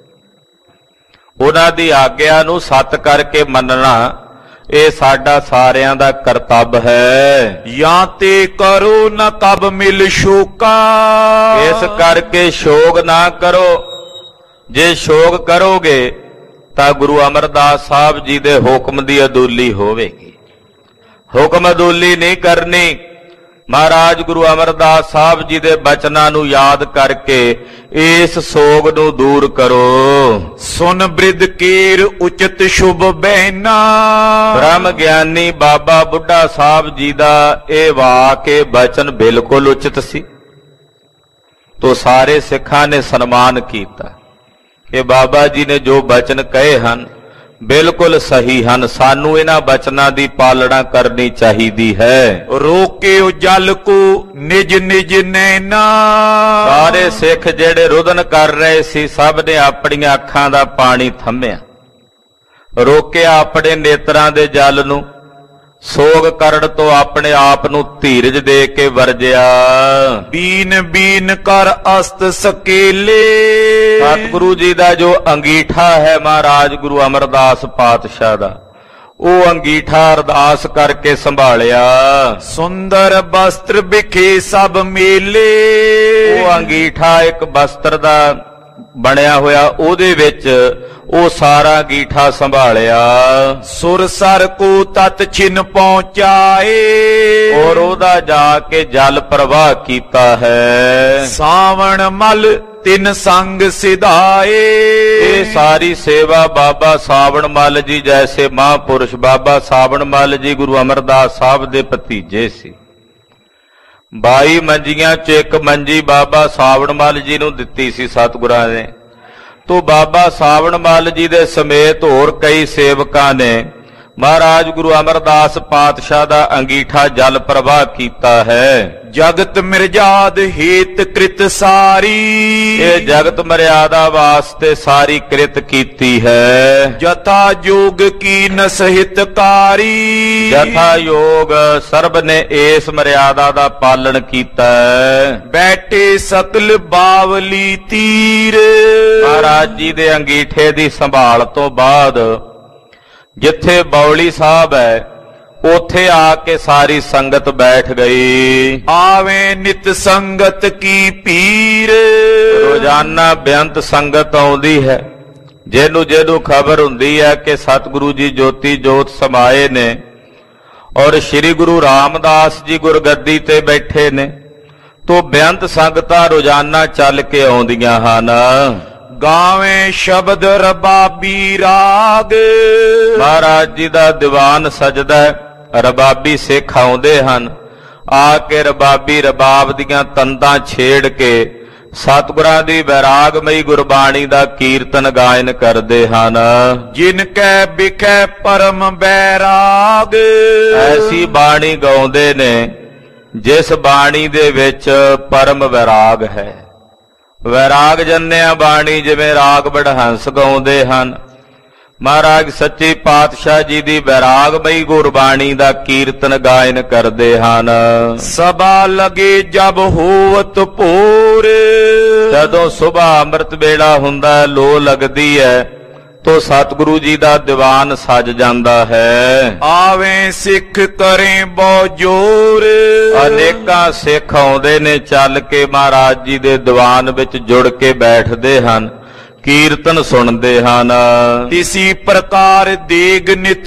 ਉਹਨਾਂ ਦੀ ਆਗਿਆ ਨੂੰ ਸੱਤ ਕਰਕੇ ਮੰਨਣਾ, ਇਹ ਸਾਡਾ ਸਾਰਿਆਂ ਦਾ ਕਰਤੱਵ ਹੈ। ਜਾਂ ਤੇ ਕਰੋ ਨ ਤਬ ਮਿਲ ਸ਼ੋਕਾ। ਇਸ ਕਰਕੇ ਸ਼ੋਕ ਨਾ ਕਰੋ। ਜੇ ਸ਼ੋਕ ਕਰੋਗੇ ਤਾਂ ਗੁਰੂ ਅਮਰਦਾਸ ਸਾਹਿਬ ਜੀ ਦੇ ਹੁਕਮ ਦੀ ਅਦੂਲੀ ਹੋਵੇਗੀ। ਹੁਕਮ ਅਦੂਲੀ ਨਹੀਂ ਕਰਨੀ। ਮਹਾਰਾਜ ਗੁਰੂ ਅਮਰਦਾਸ ਸਾਹਿਬ ਜੀ ਦੇ ਬਚਨਾਂ ਨੂੰ ਯਾਦ ਕਰਕੇ ਇਸ ਸੋਗ ਨੂੰ ਦੂਰ ਕਰੋ। ਸੁਨ ਬ੍ਰਿਧ ਕੀਰ ਉਚਿਤ ਸ਼ੁਭ ਬਹਿਨਾ। ਬ੍ਰਹਮ ਗਿਆਨੀ ਬਾਬਾ ਬੁੱਢਾ ਸਾਹਿਬ ਜੀ ਦਾ ਇਹ ਵਾਕ, ਇਹ ਬਚਨ ਬਿਲਕੁਲ ਉਚਿਤ ਸੀ। ਤੋ ਸਾਰੇ ਸਿੱਖਾਂ ਨੇ ਸਨਮਾਨ ਕੀਤਾ ਕਿ ਬਾਬਾ ਜੀ ਨੇ ਜੋ ਬਚਨ ਕਹੇ ਹਨ ਬਿਲਕੁਲ ਸਹੀ ਹਨ। ਸਾਨੂੰ ਇਹਨਾਂ ਬਚਨਾਂ ਦੀ ਪਾਲਣਾ ਕਰਨੀ ਚਾਹੀਦੀ ਹੈ। ਰੋਕਿਓ ਜਲ ਕੋ ਨਿਜ ਨਿਜ ਨੈਣਾ। ਸਾਰੇ ਸਿੱਖ ਜਿਹੜੇ ਰੁਦਨ ਕਰ ਰਹੇ ਸੀ, ਸਭ ਨੇ ਆਪਣੀਆਂ ਅੱਖਾਂ ਦਾ ਪਾਣੀ ਥੰਮਿਆ, ਰੋਕਿਆ ਆਪਣੇ ਨੇਤਰਾਂ ਦੇ ਜਲ ਨੂੰ। ਸੋਗ ਕਰਨ ਤੋਂ ਆਪਣੇ ਆਪ ਨੂੰ ਧੀਰਜ ਦੇ ਕੇ ਵਰਜਿਆ। ਬੀਨ ਬੀਨ ਕਰ ਅਸਤ ਸਕੇਲੇ। ਸਤਿਗੁਰੂ ਜੀ ਦਾ ਜੋ ਅੰਗੀਠਾ ਹੈ ਮਹਾਰਾਜ ਗੁਰੂ ਅਮਰਦਾਸ ਪਾਤਸ਼ਾਹ ਦਾ, ਉਹ ਅੰਗੀਠਾ ਅਰਦਾਸ ਕਰਕੇ ਸੰਭਾਲਿਆ। ਸੁੰਦਰ ਬਸਤਰ ਵਿਖੇ ਸਭ ਮੇਲੇ। ਉਹ ਅੰਗੀਠਾ ਇੱਕ ਬਸਤਰ ਦਾ ਬਣਿਆ ਹੋਇਆ, ਉਹਦੇ ਵਿੱਚ ਉਹ ਸਾਰਾ ਅੰਗੀਠਾ ਸੰਭਾਲਿਆ। ਸੁਰ ਸਰ ਕੋ ਤਤ ਛਿਨ ਪਹੁੰਚਾਏ। ਔਰ ਉਹਦਾ ਜਾ ਕੇ ਜਲ ਪ੍ਰਵਾਹ ਕੀਤਾ ਹੈ। ਸਾਵਣ ਮਲ ਤਿਨ ਸੰਗ ਸਿਧਾਏ। ਇਹ ਸਾਰੀ ਸੇਵਾ ਬਾਬਾ ਸਾਵਣ ਮੱਲ ਜੀ ਜੈਸੇ ਮਹਾਂਪੁਰਸ਼ ਬਾਬਾ ਸਾਵਣ ਮੱਲ ਜੀ ਗੁਰੂ ਅਮਰਦਾਸ ਸਾਹਿਬ ਦੇ ਭਤੀਜੇ ਸੀ। ਬਾਈ ਮੰਜੀਆਂ ਚ ਇੱਕ ਮੰਜੀ ਬਾਬਾ ਸਾਵਣ ਮੱਲ ਜੀ ਨੂੰ ਦਿੱਤੀ ਸੀ ਸਤਿਗੁਰਾਂ ਨੇ। ਤੋ ਬਾਬਾ ਸਾਵਣ ਮੱਲ ਜੀ ਦੇ ਸਮੇਤ ਹੋਰ ਕਈ ਸੇਵਕਾਂ ਨੇ ਮਹਾਰਾਜ ਗੁਰੂ ਅਮਰਦਾਸ ਪਾਤਸ਼ਾਹ ਦਾ ਅੰਗੀਠਾ ਜਲ ਪ੍ਰਵਾਹ ਕੀਤਾ ਹੈ। ਜਗਤ ਮਰਜਾਦ ਹੇਤ ਕ੍ਰਿਤ ਸਾਰੀ। ਇਹ ਜਗਤ ਮਰਿਆਦਾ ਵਾਸਤੇ ਸਾਰੀ ਕ੍ਰਿਤ ਕੀਤੀ ਹੈ। ਜਥਾ ਯੋਗ ਕੀ ਨਸਹਿਤਕਾਰੀ। ਜਥਾ ਯੋਗ ਸਰਬ ਨੇ ਇਸ ਮਰਿਆਦਾ ਦਾ ਪਾਲਣ ਕੀਤਾ ਹੈ। ਬੈਠੇ ਸਕਲ ਬਾਵਲੀ ਤੀਰ। ਮਹਾਰਾਜ ਜੀ ਦੇ ਅੰਗੀਠੇ ਦੀ ਸੰਭਾਲ ਤੋਂ ਬਾਅਦ ਜਿੱਥੇ ਬੌਲੀ ਸਾਹਿਬ ਹੈ ਉੱਥੇ ਆ ਕੇ ਸਾਰੀ ਸੰਗਤ ਬੈਠ ਗਈ। ਆਵੇਂ ਨਿਤ ਸੰਗਤ ਕੀ ਪੀਰ। ਰੋਜ਼ਾਨਾ ਬੇਅੰਤ ਸੰਗਤ ਆਉਂਦੀ ਹੈ। ਜਿਹਨੂੰ ਜਿਹਨੂੰ ਖਬਰ ਹੁੰਦੀ ਹੈ ਕਿ ਸਤਿਗੁਰੂ ਜੀ ਜੋਤੀ ਜੋਤ ਸਮਾਏ ਨੇ ਔਰ ਸ੍ਰੀ ਗੁਰੂ ਰਾਮਦਾਸ ਜੀ ਗੁਰਗੱਦੀ ਤੇ ਬੈਠੇ ਨੇ, ਤੋ ਬੇਅੰਤ ਸੰਗਤਾਂ ਰੋਜ਼ਾਨਾ ਚੱਲ ਕੇ ਆਉਂਦੀਆਂ ਹਨ। ਗਾਵੇਂ ਸ਼ਬਦ ਰਬਾਬੀ ਰਾਗ। ਮਹਾਰਾਜ ਜੀ ਦਾ ਦੀਵਾਨ ਸਜਦਾ ਹੈ, ਰਬਾਬੀ ਸਿੱਖ ਆਉਂਦੇ ਹਨ, ਆ ਕੇ ਰਬਾਬੀ ਰਬਾਬ ਦੀਆਂ ਤੰਦਾਂ ਛੇੜ ਕੇ ਸਤਿਗੁਰਾਂ ਦੀ ਵੈਰਾਗਮਈ ਗੁਰਬਾਣੀ ਦਾ ਕੀਰਤਨ ਗਾਇਨ ਕਰਦੇ ਹਨ। ਜਿਨ ਕੈ ਬਿਖੈ ਪਰਮ ਬੈਰਾਗ। ਐਸੀ ਬਾਣੀ ਗਾਉਂਦੇ ਨੇ ਜਿਸ ਬਾਣੀ ਦੇ ਵਿੱਚ ਪਰਮ ਵੈਰਾਗ ਹੈ। ਵੈਰਾਗ ਜੰਨਿਆ ਬਾਣੀ, ਜਿਵੇਂ ਰਾਗ ਬੜਹੰਸ ਗਾਉਂਦੇ ਹਨ। ਮਹਾਰਾਜ ਸੱਚੇ ਪਾਤਸ਼ਾਹ ਜੀ ਦੀ ਵੈਰਾਗਮਈ ਗੁਰਬਾਣੀ ਦਾ ਕੀਰਤਨ ਗਾਇਨ ਕਰਦੇ ਹਨ। ਸਭਾ ਲਗੇ ਜਬ ਹੋਵਤ ਭੋਰ। ਜਦੋਂ ਸੁਬਹ ਅੰਮ੍ਰਿਤ ਵੇਲਾ ਹੁੰਦਾ, ਲੋ ਲੱਗਦੀ ਹੈ, ਤੋ ਸਤਿਗੁਰੂ ਜੀ ਦਾ ਦੀਵਾਨ ਸਜ ਜਾਂਦਾ ਹੈ। ਆਵੇਂ ਸਿੱਖ ਕਰੇ ਬਹੁ ਜੋਰ। ਅਨੇਕਾਂ ਸਿੱਖ ਆਉਂਦੇ ਨੇ, ਚੱਲ ਕੇ ਮਹਾਰਾਜ ਜੀ ਦੇ ਦੀਵਾਨ ਵਿੱਚ ਜੁੜ ਕੇ ਬੈਠਦੇ ਹਨ, ਕੀਰਤਨ ਸੁਣਦੇ ਹਨ। ਇਸੀ ਪ੍ਰਕਾਰ ਦੇਗ ਨਿਤ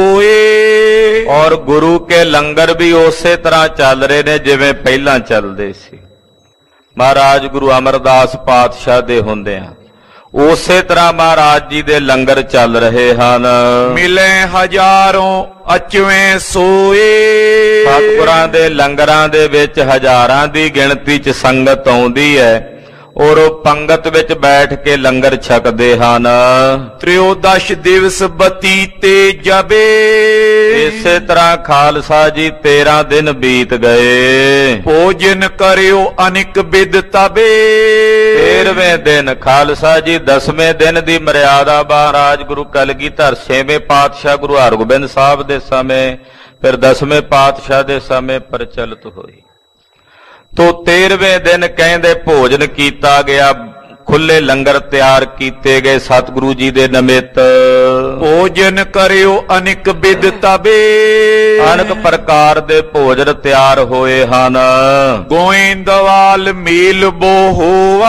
ਹੋਏ। ਔਰ ਗੁਰੂ ਕੇ ਲੰਗਰ ਵੀ ਉਸੇ ਤਰ੍ਹਾਂ ਚੱਲ ਰਹੇ ਨੇ ਜਿਵੇਂ ਪਹਿਲਾਂ ਚੱਲਦੇ ਸੀ। ਮਹਾਰਾਜ ਗੁਰੂ ਅਮਰਦਾਸ ਪਾਤਸ਼ਾਹ ਦੇ ਹੁੰਦਿਆਂ ਉਸੇ ਤਰ੍ਹਾਂ ਮਹਾਰਾਜ ਜੀ ਦੇ ਲੰਗਰ ਚੱਲ ਰਹੇ ਹਨ। ਮਿਲੇ ਹਜ਼ਾरों ਅਚਵੇਂ ਸੋਏ। ਸਤਿਗੁਰਾਂ ਦੇ ਲੰਗਰਾਂ ਦੇ ਵਿੱਚ ਹਜ਼ਾਰਾਂ ਦੀ ਗਿਣਤੀ 'ਚ ਸੰਗਤ ਆਉਂਦੀ ਹੈ, ਔਰ ਉਹ ਪੰਗਤ ਵਿੱਚ ਬੈਠ ਕੇ ਲੰਗਰ ਛਕਦੇ ਹਨ। ਤ੍ਰਿਓਦਸ਼ ਦਿਵਸ ਬਤੀਤੇ ਜਬੇ। ਇਸੇ ਤਰ੍ਹਾਂ ਖਾਲਸਾ ਜੀ ਤੇਰਾਂ ਦਿਨ ਬੀਤ ਗਏ। ਭੋਜਨ ਕਰਿਓ ਅਨਿਕ ਬਿਦ ਤਬੇ। ਤੇਰਵੇਂ ਦਿਨ ਖਾਲਸਾ ਜੀ ਦਸਵੇਂ ਦਿਨ ਦੀ ਮਰਿਆਦਾ ਮਹਾਰਾਜ ਗੁਰੂ ਕਲਗੀਧਰ ਛੇਵੇਂ ਪਾਤਸ਼ਾਹ ਗੁਰੂ ਹਰਗੋਬਿੰਦ ਸਾਹਿਬ ਦੇ ਸਮੇਂ, ਫਿਰ ਦਸਵੇਂ ਪਾਤਸ਼ਾਹ ਦੇ ਸਮੇਂ ਪ੍ਰਚਲਿਤ ਹੋਈ। ਤੋ ਤੇਰਵੇਂ ਦਿਨ ਕਹਿੰਦੇ ਭੋਜਨ ਕੀਤਾ ਗਿਆ, ਖੁੱਲੇ ਲੰਗਰ ਤਿਆਰ ਕੀਤੇ ਗਏ ਸਤਿਗੁਰੂ ਜੀ ਦੇ ਨਿਮਿਤ। ਭੋਜਨ ਕਰਿਓ ਅਨਿਕ ਬਿਦ ਤਬੇ। ਅਨੇਕ ਪ੍ਰਕਾਰ ਦੇ ਭੋਜਨ ਤਿਆਰ ਹੋਏ ਹਨ। ਗੋਇੰਦਵਾਲ ਮੇਲ ਬੋ ਹੋਵਾ।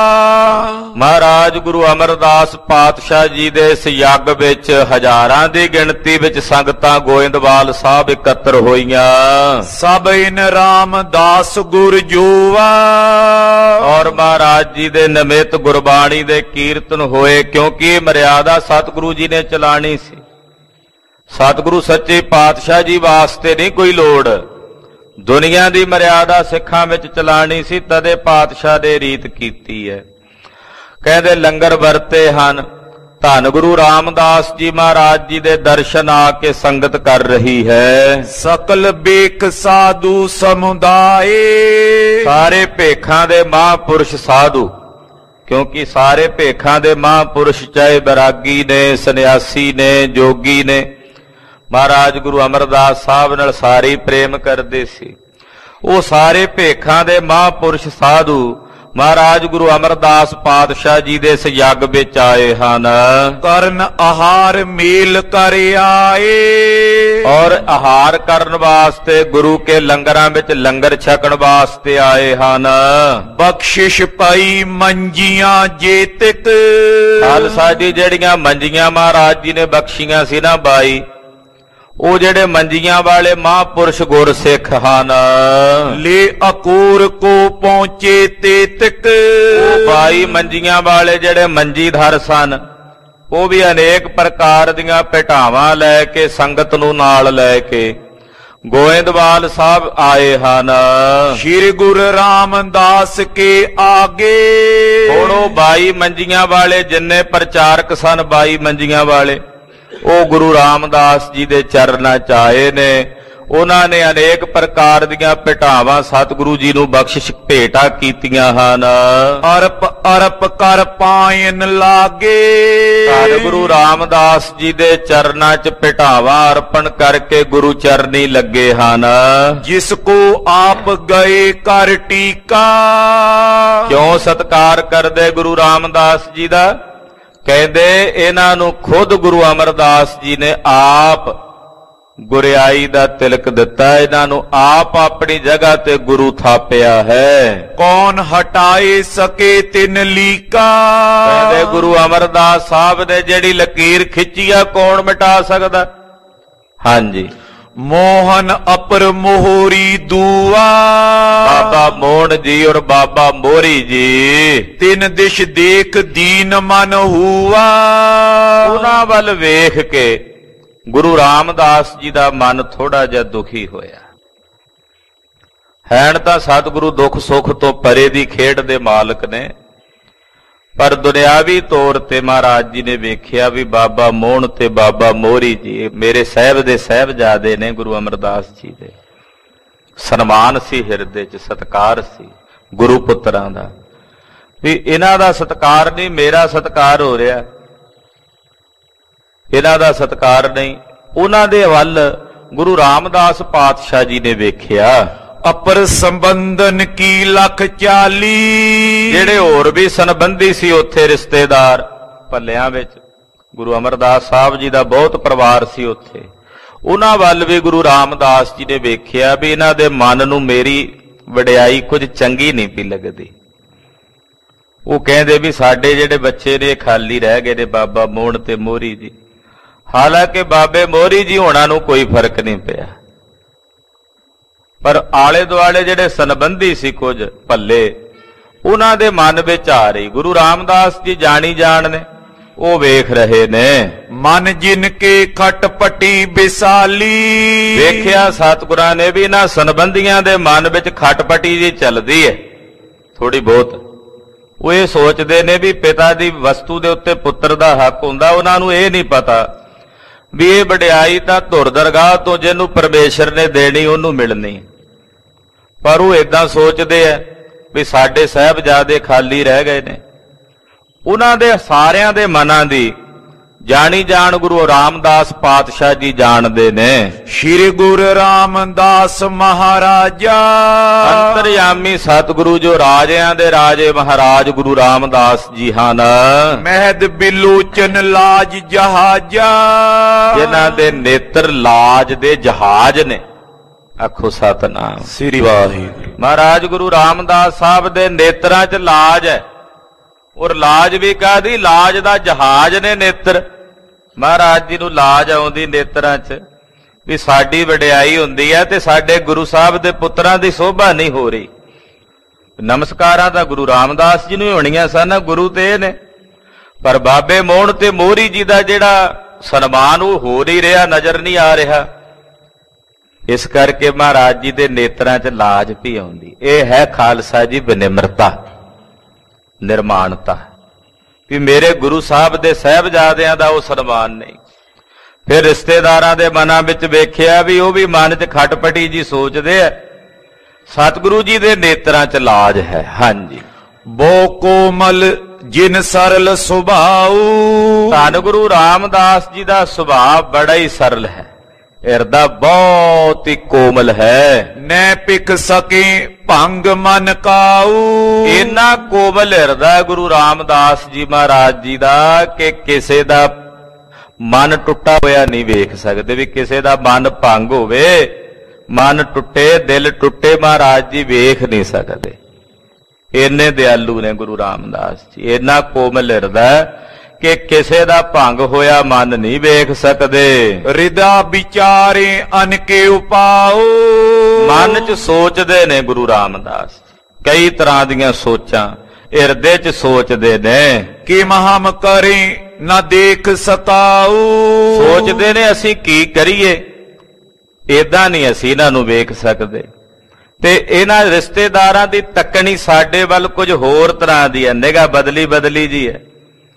ਮਹਾਰਾਜ ਗੁਰੂ ਅਮਰਦਾਸ ਪਾਤਸ਼ਾਹ ਜੀ ਦੇ ਇਸ ਯੱਗ ਵਿੱਚ ਹਜ਼ਾਰਾਂ ਦੀ ਗਿਣਤੀ ਵਿੱਚ ਸੰਗਤਾਂ ਗੋਇੰਦਵਾਲ ਸਾਹਿਬ ਇਕੱਤਰ ਹੋਈਆਂ। ਸਭ ਇਨ ਰਾਮਦਾਸ ਗੁਰ ਜੋਵਾ। ਔਰ ਮਹਾਰਾਜ ਜੀ ਦੇ ਨਿਮਿਤ ਗੁਰਬਾਣੀ ਦੇ ਕੀਰਤਨ ਹੋਏ, ਕਿਉਂਕਿ ਇਹ ਮਰਿਆਦਾ ਸਤਿਗੁਰੂ ਜੀ ਨੇ ਚਲਾਣੀ ਸੀ। ਸਤਿਗੁਰੂ ਸੱਚੇ ਪਾਤਸ਼ਾਹ ਜੀ ਵਾਸਤੇ ਨਹੀਂ ਕੋਈ ਲੋੜ, ਦੁਨੀਆ ਦੀ ਮਰਿਆਦਾ ਸਿੱਖਾਂ ਵਿੱਚ ਚਲਾਣੀ ਸੀ, ਤਦੇ ਪਾਤਸ਼ਾਹ ਨੇ ਰੀਤ ਕੀਤੀ ਹੈ। ਕਹਿੰਦੇ ਲੰਗਰ ਵਰਤੇ ਹਨ। ਧੰਨ ਗੁਰੂ ਰਾਮਦਾਸ ਜੀ ਮਹਾਰਾਜ ਜੀ ਦੇ ਦਰਸ਼ਨ ਆ ਕੇ ਸੰਗਤ ਕਰ ਰਹੀ ਹੈ। ਸਕਲ ਬੇਖ ਸਾਧੂ ਸਮੁਦਾਏ। ਸਾਰੇ ਭੇਖਾਂ ਦੇ ਮਹਾਂਪੁਰਸ਼ ਸਾਧੂ, ਕਿਉਂਕਿ ਸਾਰੇ ਭੇਖਾਂ ਦੇ ਮਹਾਂਪੁਰਸ਼ ਚਾਹੇ ਬੈਰਾਗੀ ਨੇ, ਸੰਨਿਆਸੀ ਨੇ, ਜੋਗੀ ਨੇ, ਮਹਾਰਾਜ ਗੁਰੂ ਅਮਰਦਾਸ ਸਾਹਿਬ ਨਾਲ ਸਾਰੇ ਪ੍ਰੇਮ ਕਰਦੇ ਸੀ। ਉਹ ਸਾਰੇ ਭੇਖਾਂ ਦੇ ਮਹਾਂਪੁਰਸ਼ ਸਾਧੂ ਮਹਾਰਾਜ ਗੁਰੂ ਅਮਰਦਾਸ ਪਾਤਸ਼ਾਹ ਜੀ ਦੇ ਇਸ ਯੱਗ ਵਿੱਚ ਆਏ ਹਨ। ਕਰਨ ਆਹਾਰ ਮੇਲ ਕਰ ਆਏ। ਔਰ ਆਹਾਰ ਕਰਨ ਵਾਸਤੇ ਗੁਰੂ ਕੇ ਲੰਗਰਾਂ ਵਿੱਚ ਲੰਗਰ ਛਕਣ ਵਾਸਤੇ ਆਏ ਹਨ। ਬਖਸ਼ਿਸ਼ ਪਾਈ ਮੰਜੀਆਂ ਜੇਤਿਕ। ਖਾਲਸਾ ਜੀ ਜਿਹੜੀਆਂ ਮੰਜੀਆਂ ਮਹਾਰਾਜ ਜੀ ਨੇ ਬਖਸ਼ੀਆਂ ਸੀ ਨਾ ਬਾਈ, ਉਹ ਜਿਹੜੇ ਮੰਜੀਆਂ ਵਾਲੇ ਮਹਾਂਪੁਰਸ਼ ਗੁਰਸਿੱਖ ਹਨ। ਲੈ ਅਕੂਰ ਕੋ ਪਹੁੰਚੇ ਤੇ ਤਕ। ਉਹ ਬਾਈ ਮੰਜੀਆਂ ਵਾਲੇ ਜਿਹੜੇ ਮੰਜੀਧਰ ਸਨ, ਉਹ ਵੀ ਅਨੇਕ ਪ੍ਰਕਾਰ ਦੀਆਂ ਭੇਟਾਵਾਂ ਲੈ ਕੇ ਸੰਗਤ ਨੂੰ ਨਾਲ ਲੈ ਕੇ ਗੋਇੰਦਵਾਲ ਸਾਹਿਬ ਆਏ ਹਨ। ਸ਼੍ਰੀ ਗੁਰੂ ਰਾਮਦਾਸ ਕੇ ਆਗੇ। ਹੁਣ ਉਹ ਬਾਈ ਮੰਜੀਆਂ ਵਾਲੇ ਜਿੰਨੇ ਪ੍ਰਚਾਰਕ ਸਨ, ਬਾਈ ਮੰਜੀਆਂ ਵਾਲੇ, ਉਹ ਗੁਰੂ ਰਾਮਦਾਸ ਜੀ ਦੇ ਚਰਨਾਂ 'ਚ ਆਏ ਨੇ। ਉਹਨਾਂ ਨੇ ਅਨੇਕ ਪ੍ਰਕਾਰ ਦੀਆਂ ਭੇਟਾਵਾਂ ਸਤਿਗੁਰੂ ਜੀ ਨੂੰ ਬਖਸ਼ਿਸ਼ ਭੇਟਾ ਕੀਤੀਆਂ ਹਨ। ਅਰਪ ਅਰਪ ਕਰ ਪਾਇਨ ਲਾਗੇ। ਧੰਨ ਗੁਰੂ ਰਾਮਦਾਸ ਜੀ ਦੇ ਚਰਨਾਂ 'ਚ ਭੇਟਾਵਾਂ ਅਰਪਣ ਕਰਕੇ ਗੁਰੂ ਚਰਨੀ ਲੱਗੇ ਹਨ। ਜਿਸ ਕੋ ਆਪ ਗਏ ਕਰ ਟੀਕਾ। ਕਿਉਂ ਸਤਿਕਾਰ ਕਰਦੇ ਗੁਰੂ ਰਾਮਦਾਸ ਜੀ ਦਾ? ਕਹਿੰਦੇ ਇਹਨਾਂ ਨੂੰ ਖੁਦ ਗੁਰੂ ਅਮਰਦਾਸ ਜੀ ਨੇ ਆਪ ਗੁਰਿਆਈ ਦਾ ਤਿਲਕ ਦਿੱਤਾ, ਇਹਨਾਂ ਨੂੰ ਆਪ ਆਪਣੀ ਜਗ੍ਹਾ ਤੇ ਗੁਰੂ ਥਾਪਿਆ ਹੈ। ਕੌਣ ਹਟਾਏ ਸਕੇ ਤਿਨ ਲੀਕਾ। ਕਹਿੰਦੇ ਗੁਰੂ ਅਮਰਦਾਸ ਸਾਹਿਬ ਨੇ ਜਿਹੜੀ ਲਕੀਰ ਖਿੱਚੀ ਆ, ਕੌਣ ਮਿਟਾ ਸਕਦਾ? ਹਾਂਜੀ। ਮੋਹਨ ਅਪਰ ਮੋਹਰੀ ਦੂਆ ਬਾਬਾ ਮੋਹਨ ਜੀ ਔਰ ਬਾਬਾ ਮੋਹਰੀ ਜੀ ਤਿਨ ਦਿਸ਼ ਦੇਖ ਦੀਨ ਮਨ ਹੂਆ। ਉਹਨਾਂ ਵੱਲ ਵੇਖ ਕੇ ਗੁਰੂ ਰਾਮਦਾਸ ਜੀ ਦਾ ਮਨ ਥੋੜਾ ਜਿਹਾ ਦੁਖੀ ਹੋਇਆ। ਹੈਣ ਤਾਂ ਸਤਿਗੁਰੂ ਦੁੱਖ ਸੁੱਖ ਤੋਂ ਪਰੇ ਦੀ ਖੇਡ ਦੇ ਮਾਲਕ ਨੇ, ਪਰ ਦੁਨਿਆਵੀ ਤੌਰ ਤੇ ਮਹਾਰਾਜ ਜੀ ਨੇ ਵੇਖਿਆ ਵੀ ਬਾਬਾ ਮੋਹਨ ਤੇ ਬਾਬਾ ਮੋਹਰੀ ਜੀ ਮੇਰੇ ਸਾਹਿਬ ਦੇ ਸਾਹਿਬਜ਼ਾਦੇ ਨੇ, ਗੁਰੂ ਅਮਰਦਾਸ ਜੀ ਦੇ। ਸਨਮਾਨ ਸੀ ਹਿਰਦੇ 'ਚ, ਸਤਿਕਾਰ ਸੀ ਗੁਰੂ ਪੁੱਤਰਾਂ ਦਾ, ਵੀ ਇਹਨਾਂ ਦਾ ਸਤਿਕਾਰ ਨਹੀਂ ਮੇਰਾ ਸਤਿਕਾਰ ਹੋ ਰਿਹਾ, ਇਹਨਾਂ ਦਾ ਸਤਿਕਾਰ ਨਹੀਂ। ਉਹਨਾਂ ਦੇ ਵੱਲ ਗੁਰੂ ਰਾਮਦਾਸ ਪਾਤਸ਼ਾਹ ਜੀ ਨੇ ਵੇਖਿਆ। ਅਪਰ ਸੰਬੰਧਨ ਕੀ ਲੱਖ ਚਾਲੀ ਜਿਹੜੇ ਹੋਰ ਵੀ ਸੰਬੰਧੀ ਸੀ ਉੱਥੇ ਰਿਸ਼ਤੇਦਾਰ ਭੱਲਿਆਂ ਵਿੱਚ, ਗੁਰੂ ਅਮਰਦਾਸ ਸਾਹਿਬ ਜੀ ਦਾ ਬਹੁਤ ਪਰਿਵਾਰ ਸੀ ਉੱਥੇ। ਉਹਨਾਂ ਵੱਲ ਵੀ ਗੁਰੂ ਰਾਮਦਾਸ ਜੀ ਨੇ ਵੇਖਿਆ ਵੀ ਇਹਨਾਂ ਦੇ ਮਨ ਨੂੰ ਮੇਰੀ ਵਡਿਆਈ ਕੁਝ ਚੰਗੀ ਨਹੀਂ ਪਈ ਲੱਗਦੀ। ਉਹ ਕਹਿੰਦੇ ਵੀ ਸਾਡੇ ਜਿਹੜੇ ਬੱਚੇ ਨੇ ਖਾਲੀ ਰਹਿ ਗਏ ਨੇ ਬਾਬਾ ਮੋਹਨ ਤੇ ਮੋਹਰੀ ਜੀ। ਹਾਲਾਂਕਿ ਬਾਬੇ ਮੋਹਰੀ ਜੀ ਹੋਣਾ ਨੂੰ ਕੋਈ ਫਰਕ ਨਹੀਂ ਪਿਆ, ਪਰ ਆਲੇ ਦੁਆਲੇ ਜਿਹੜੇ ਸੰਬੰਧੀ ਸੀ ਕੁਝ ਭੱਲੇ, ਉਹਨਾਂ ਦੇ ਮਨ ਵਿੱਚ ਆ ਰਹੀ। ਗੁਰੂ ਰਾਮਦਾਸ ਜੀ ਜਾਣੀ ਜਾਣ ਨੇ, ਉਹ ਵੇਖ ਰਹੇ ਨੇ। ਮਨ ਜਿਨ ਕੇ ਖਟਪਟੀ ਬਿਸਾਲੀ ਵੇਖਿਆ ਸਤਿਗੁਰਾਂ ਨੇ ਵੀ ਇਹਨਾਂ ਸੰਬੰਧੀਆਂ ਦੇ ਮਨ ਵਿੱਚ ਖਟਪਟੀ ਜੀ ਚੱਲਦੀ ਹੈ ਥੋੜੀ ਬਹੁਤ। ਉਹ ਇਹ ਸੋਚਦੇ ਨੇ ਵੀ ਪਿਤਾ ਦੀ ਵਸਤੂ ਦੇ ਉੱਤੇ ਪੁੱਤਰ ਦਾ ਹੱਕ ਹੁੰਦਾ। ਉਹਨਾਂ ਨੂੰ ਇਹ ਨਹੀਂ ਪਤਾ ਵੀ ਇਹ ਵਡਿਆਈ ਤਾਂ ਧੁਰ ਦਰਗਾਹ ਤੋਂ ਜਿਹਨੂੰ ਪਰਮੇਸ਼ਰ ਨੇ ਦੇਣੀ ਉਹਨੂੰ ਮਿਲਣੀ। ਪਰ ਉਹ ਏਦਾਂ ਸੋਚਦੇ ਆ ਵੀ ਸਾਡੇ ਸਾਹਿਬਜ਼ਾਦੇ ਖਾਲੀ ਰਹਿ ਗਏ ਨੇ। ਉਹਨਾਂ ਦੇ ਸਾਰਿਆਂ ਦੇ ਮਨਾਂ ਦੀ ਜਾਣੀ ਜਾਣ ਗੁਰੂ ਰਾਮਦਾਸ ਪਾਤਸ਼ਾਹ ਜੀ ਜਾਣਦੇ ਨੇ। ਸ਼੍ਰੀ ਗੁਰੂ ਰਾਮਦਾਸ ਮਹਾਰਾਜਾ ਅੰਤਰਯਾਮੀ ਸਤਿਗੁਰੂ ਜੋ ਰਾਜਿਆਂ ਦੇ ਰਾਜੇ ਮਹਾਰਾਜ ਗੁਰੂ ਰਾਮਦਾਸ ਜੀ ਹਨ। ਮਹਿਦ ਬਿਲੋਚਨ ਲਾਜ ਜਹਾਜਾ ਜਿਨ੍ਹਾਂ ਦੇ ਨੇਤਰ ਲਾਜ ਦੇ ਜਹਾਜ਼ ਨੇ। ਆਖੋ ਸਤਨਾਮ ਸ੍ਰੀ ਵਾਹਿਗੁਰੂ। ਮਹਾਰਾਜ ਗੁਰੂ ਰਾਮਦਾਸ ਸਾਹਿਬ ਦੇ ਨੇਤਰਾਂ 'ਚ ਲਾਜ ਹੈ, ਔਰ ਲਾਜ ਵੀ ਕਾਹਦੀ? ਲਾਜ ਦਾ ਜਹਾਜ਼ ਨੇ ਨੇਤਰ। ਮਹਾਰਾਜ ਜੀ ਨੂੰ ਲਾਜ ਆਉਂਦੀ ਨੇਤਰਾਂ 'ਚ ਵੀ ਸਾਡੀ ਵਡਿਆਈ ਹੁੰਦੀ ਹੈ ਤੇ ਸਾਡੇ ਗੁਰੂ ਸਾਹਿਬ ਦੇ ਪੁੱਤਰਾਂ ਦੀ ਸੋਭਾ ਨਹੀਂ ਹੋ ਰਹੀ। ਨਮਸਕਾਰਾਂ ਤਾਂ ਗੁਰੂ ਰਾਮਦਾਸ ਜੀ ਨੂੰ ਹੀ ਹੋਣੀਆਂ ਸਨ, ਗੁਰੂ ਤੇ ਇਹ ਨੇ, ਪਰ ਬਾਬੇ ਮੋਹਨ ਤੇ ਮੋਹਰੀ ਜੀ ਦਾ ਜਿਹੜਾ ਸਨਮਾਨ ਉਹ ਹੋ ਨਹੀਂ ਰਿਹਾ, ਨਜ਼ਰ ਨਹੀਂ ਆ ਰਿਹਾ। ਇਸ ਕਰਕੇ ਮਹਾਰਾਜ ਜੀ ਦੇ ਨੇਤਰਾਂ 'ਚ ਲਾਜ ਵੀ ਆਉਂਦੀ। ਇਹ ਹੈ ਖਾਲਸਾ ਜੀ ਬਨਿਮਰਤਾ, ਨਿਰਮਾਣਤਾ, ਵੀ ਮੇਰੇ ਗੁਰੂ ਸਾਹਿਬ ਦੇ ਸਾਹਿਬਜ਼ਾਦਿਆਂ ਦਾ ਉਹ ਸਨਮਾਨ ਨਹੀਂ। ਫਿਰ ਰਿਸ਼ਤੇਦਾਰਾਂ ਦੇ ਮਨਾਂ ਵਿੱਚ ਵੇਖਿਆ ਵੀ ਉਹ ਵੀ ਮਨ 'ਚ ਖਟਪਟੀ ਜੀ ਸੋਚਦੇ ਆ। ਸਤਿਗੁਰੂ ਜੀ ਦੇ ਨੇਤਰਾਂ 'ਚ ਲਾਜ ਹੈ। ਹਾਂਜੀ। ਬੋ ਕੋਮਲ ਜਿਨ ਸਰਲ ਸੁਭਾਉ ਧੰਨ ਗੁਰੂ ਰਾਮਦਾਸ ਜੀ ਦਾ ਸੁਭਾਅ ਬੜਾ ਹੀ ਸਰਲ ਹੈ, ਹਿਰਦਾ ਬਹੁਤ ਹੀ ਕੋਮਲ ਹੈ। ਨੈ ਪਿਕ ਸਕੇ ਭੰਗ ਮਨ ਕਾਉ ਇੰਨਾ ਕੋਮਲ ਹਿਰਦਾ ਗੁਰੂ ਰਾਮਦਾਸ ਜੀ ਮਹਾਰਾਜ ਜੀ ਦਾ ਕਿ ਕਿਸੇ ਦਾ ਮਨ ਟੁੱਟਾ ਹੋਇਆ ਨਹੀਂ ਵੇਖ ਸਕਦੇ। ਵੀ ਕਿਸੇ ਦਾ ਮਨ ਭੰਗ ਹੋਵੇ, ਮਨ ਟੁੱਟੇ, ਦਿਲ ਟੁੱਟੇ, ਮਹਾਰਾਜ ਜੀ ਵੇਖ ਨਹੀਂ ਸਕਦੇ। ਇੰਨੇ ਦਿਆਲੂ ਨੇ ਗੁਰੂ ਰਾਮਦਾਸ ਜੀ। ਇੰਨਾ ਕੋਮਲ ਹਿਰਦਾ ਕਿ ਕਿਸੇ ਦਾ ਭੰਗ ਹੋਇਆ ਮਨ ਨਹੀਂ ਵੇਖ ਸਕਦੇ। ਹਿਰਦਾ ਵਿਚਾਰੇ ਅਨਕੇ ਉਪਾਉ ਮਨ 'ਚ ਸੋਚਦੇ ਨੇ ਗੁਰੂ ਰਾਮਦਾਸ ਜੀ, ਕਈ ਤਰ੍ਹਾਂ ਦੀਆਂ ਸੋਚਾਂ ਹਿਰਦੇ 'ਚ ਸੋਚਦੇ ਨੇ। ਕਿ ਮਹਮ ਕਰੇ ਨਾ ਦੇਖ ਸਤਾਉ ਸੋਚਦੇ ਨੇ ਅਸੀਂ ਕੀ ਕਰੀਏ, ਏਦਾਂ ਨਹੀਂ ਅਸੀਂ ਇਹਨਾਂ ਨੂੰ ਵੇਖ ਸਕਦੇ। ਤੇ ਇਹਨਾਂ ਰਿਸ਼ਤੇਦਾਰਾਂ ਦੀ ਤੱਕਣੀ ਸਾਡੇ ਵੱਲ ਕੁਝ ਹੋਰ ਤਰ੍ਹਾਂ ਦੀ ਹੈ, ਨਿਗਾਹ ਬਦਲੀ ਬਦਲੀ ਜੀ ਹੈ,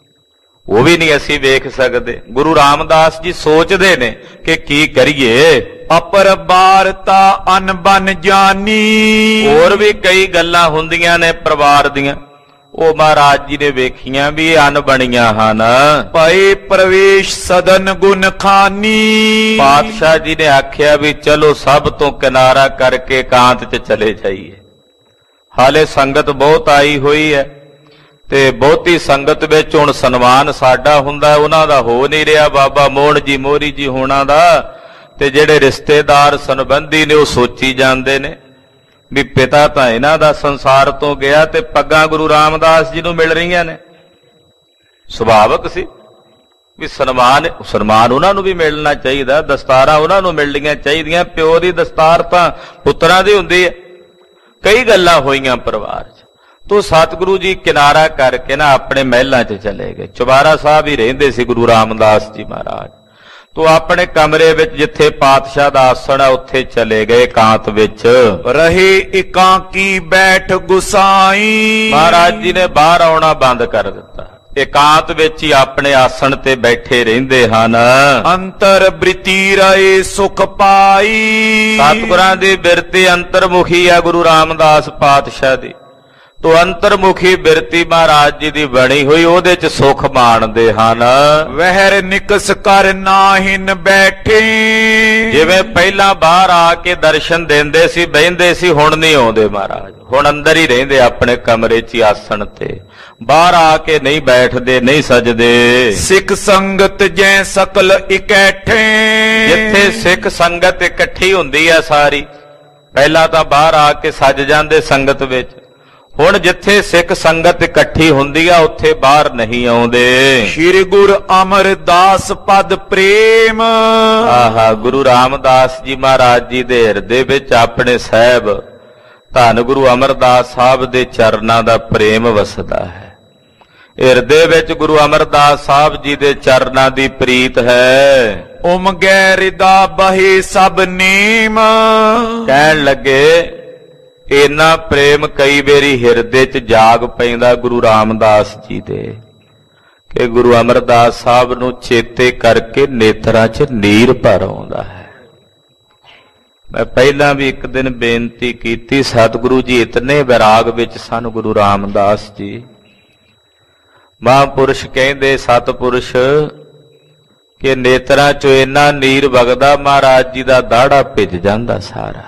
ਉਹ ਵੀ ਨਹੀਂ ਅਸੀਂ ਵੇਖ ਸਕਦੇ। ਗੁਰੂ ਰਾਮਦਾਸ ਜੀ ਸੋਚਦੇ ਨੇ ਕਿ ਕੀ ਕਰੀਏ। ਅਪਰ ਬਾਰਤਾ ਅਨਬਨ ਜਾਨੀ ਹੋਰ ਵੀ ਕਈ ਗੱਲਾਂ ਹੁੰਦੀਆਂ ਨੇ ਪਰਿਵਾਰ ਦੀਆਂ, ਉਹ ਮਹਾਰਾਜ ਜੀ ਨੇ ਵੇਖੀਆਂ ਵੀ ਅਣਬਣੀਆਂ ਹਨ। ਭਏ ਪ੍ਰਵੇਸ਼ ਸਦਨ ਗੁਣ ਖਾਨੀ ਪਾਤਸ਼ਾਹ ਜੀ ਨੇ ਆਖਿਆ ਵੀ ਚਲੋ ਸਭ ਤੋਂ ਕਿਨਾਰਾ ਕਰਕੇ ਇਕਾਂਤ 'ਚ ਚਲੇ ਜਾਈਏ। ਹਾਲੇ ਸੰਗਤ ਬਹੁਤ ਆਈ ਹੋਈ ਹੈ ਤੇ ਬਹੁਤੀ ਸੰਗਤ ਵਿੱਚ ਹੁਣ ਸਨਮਾਨ ਸਾਡਾ ਹੁੰਦਾ, ਉਹਨਾਂ ਦਾ ਹੋ ਨਹੀਂ ਰਿਹਾ, ਬਾਬਾ ਮੋਹਨ ਜੀ ਮੋਹਰੀ ਜੀ ਹੋਣਾ ਦਾ। ਤੇ ਜਿਹੜੇ ਰਿਸ਼ਤੇਦਾਰ ਸੰਬੰਧੀ ਨੇ ਉਹ ਸੋਚੀ ਜਾਂਦੇ ਨੇ ਵੀ ਪਿਤਾ ਤਾਂ ਇਹਨਾਂ ਦਾ ਸੰਸਾਰ ਤੋਂ ਗਿਆ ਤੇ ਪੱਗਾਂ ਗੁਰੂ ਰਾਮਦਾਸ ਜੀ ਨੂੰ ਮਿਲ ਰਹੀਆਂ ਨੇ। ਸੁਭਾਵਕ ਸੀ ਵੀ ਸਨਮਾਨ ਸਨਮਾਨ ਉਹਨਾਂ ਨੂੰ ਵੀ ਮਿਲਣਾ ਚਾਹੀਦਾ, ਦਸਤਾਰਾਂ ਉਹਨਾਂ ਨੂੰ ਮਿਲਣੀਆਂ ਚਾਹੀਦੀਆਂ। ਪਿਓ ਦੀ ਦਸਤਾਰ ਤਾਂ ਪੁੱਤਰਾਂ ਦੀ ਹੁੰਦੀ ਹੈ। ਕਈ ਗੱਲਾਂ ਹੋਈਆਂ ਪਰਿਵਾਰ 'ਚ, ਤੋ ਸਤਿਗੁਰੂ ਜੀ ਕਿਨਾਰਾ ਕਰਕੇ ਨਾ ਆਪਣੇ ਮਹਿਲਾਂ 'ਚ ਚਲੇ ਗਏ। ਚੁਬਾਰਾ ਸਾਹਿਬ ਹੀ ਰਹਿੰਦੇ ਸੀ ਗੁਰੂ ਰਾਮਦਾਸ ਜੀ ਮਹਾਰਾਜ। ਤੋ ਆਪਣੇ ਕਮਰੇ ਵਿੱਚ ਜਿੱਥੇ ਪਾਤਸ਼ਾਹ ਦਾ ਆਸਣ ਹੈ ਉੱਥੇ ਚਲੇ ਗਏ ਇਕਾਂਤ ਵਿੱਚ। ਰਹੇ ਇਕਾਂਕੀ ਬੈਠ ਗੁਸਾਈ। ਮਹਾਰਾਜ ਜੀ ਨੇ ਬਾਹਰ ਆਉਣਾ ਬੰਦ ਕਰ ਦਿੱਤਾ, ਇਕਾਂਤ ਵਿੱਚ ਹੀ ਆਪਣੇ ਆਸਣ ਤੇ ਬੈਠੇ ਰਹਿੰਦੇ ਹਨ। ਅੰਤਰ ਬ੍ਰਿਤੀ ਰਹੇ ਸੁਖ ਪਾਈ। ਸਤਿਗੁਰਾਂ ਦੀ ਬਿਰਤੀ ਅੰਤਰਮੁਖੀ ਹੈ ਗੁਰੂ ਰਾਮਦਾਸ ਪਾਤਸ਼ਾਹ ਦੀ। ਤੋ ਅੰਤਰਮੁਖੀ ਬਿਰਤੀ ਮਹਾਰਾਜ ਜੀ ਦੀ ਬਣੀ ਹੋਈ, ਉਹਦੇ ਚ ਸੁਖ ਮਾਣਦੇ ਹਨ। ਵਹਿਰ ਨਿਕਸ ਕਰ ਨਾਹਿਨ ਬੈਠੇ। ਜਿਵੇਂ ਪਹਿਲਾਂ ਬਾਹਰ ਆ ਕੇ ਦਰਸ਼ਨ ਦਿੰਦੇ ਸੀ, ਬਹਿੰਦੇ ਸੀ, ਹੁਣ ਨਹੀਂ ਆਉਂਦੇ ਮਹਾਰਾਜ। ਹੁਣ ਅੰਦਰ ਹੀ ਰਹਿੰਦੇ ਆਪਣੇ ਕਮਰੇ 'ਚ ਆਸਣ ਤੇ, ਬਾਹਰ ਆ ਕੇ ਨਹੀਂ ਬੈਠਦੇ, ਨਹੀਂ ਸਜਦੇ। ਸਿੱਖ ਸੰਗਤ ਜੈ ਸਕਲ ਇਕੱਠੇ। ਜਿੱਥੇ ਸਿੱਖ ਸੰਗਤ ਇਕੱਠੀ ਹੁੰਦੀ ਹੈ ਸਾਰੀ, ਪਹਿਲਾਂ ਤਾਂ ਬਾਹਰ ਆ ਕੇ ਸਜ ਜਾਂਦੇ ਸੰਗਤ ਵਿੱਚ, ਹੁਣ ਜਿੱਥੇ ਸਿੱਖ ਸੰਗਤ ਇਕੱਠੀ ਹੁੰਦੀ ਆ ਉੱਥੇ ਬਾਹਰ ਨਹੀਂ ਆਉਂਦੇ। ਸ਼੍ਰੀ ਗੁਰੂ ਅਮਰਦਾਸ ਪਦ ਪ੍ਰੇਮ। ਆਹਾ, ਗੁਰੂ ਰਾਮਦਾਸ ਜੀ ਮਹਾਰਾਜ ਜੀ ਦੇ ਹਿਰਦੇ ਵਿੱਚ ਆਪਣੇ ਸਾਹਿਬ ਧੰਨ ਗੁਰੂ ਅਮਰਦਾਸ ਸਾਹਿਬ ਦੇ ਚਰਨਾਂ ਦਾ ਪ੍ਰੇਮ ਵਸਦਾ ਹੈ। ਹਿਰਦੇ ਵਿੱਚ ਗੁਰੂ ਅਮਰਦਾਸ ਸਾਹਿਬ ਜੀ ਦੇ ਚਰਨਾਂ ਦੀ ਪ੍ਰੀਤ ਹੈ। ਉਮਗੈ ਰਿਦਾ ਬਹੇ ਸਭ ਨੇਮ। ਕਹਿਣ ਲੱਗੇ ਇੰਨਾ ਪ੍ਰੇਮ ਕਈ ਵਾਰੀ ਹਿਰਦੇ 'ਚ ਜਾਗ ਪੈਂਦਾ ਗੁਰੂ ਰਾਮਦਾਸ ਜੀ ਦੇ, ਕਿ ਗੁਰੂ ਅਮਰਦਾਸ ਸਾਹਿਬ ਨੂੰ ਚੇਤੇ ਕਰਕੇ ਨੇਤਰਾਂ 'ਚ ਨੀਰ ਭਰ ਆਉਂਦਾ ਹੈ। ਮੈਂ ਪਹਿਲਾਂ ਵੀ ਇੱਕ ਦਿਨ ਬੇਨਤੀ ਕੀਤੀ, ਸਤਿਗੁਰੂ ਜੀ ਇਤਨੇ ਵਿਰਾਗ ਵਿੱਚ ਸਨ ਗੁਰੂ ਰਾਮਦਾਸ ਜੀ। ਮਹਾਂਪੁਰਸ਼ ਕਹਿੰਦੇ ਸਤਿਪੁਰਸ਼ ਕਿ ਨੇਤਰਾਂ 'ਚੋਂ ਇੰਨਾ ਨੀਰ ਵਗਦਾ, ਮਹਾਰਾਜ ਜੀ ਦਾ ਦਾੜਾ ਭਿੱਜ ਜਾਂਦਾ ਸਾਰਾ,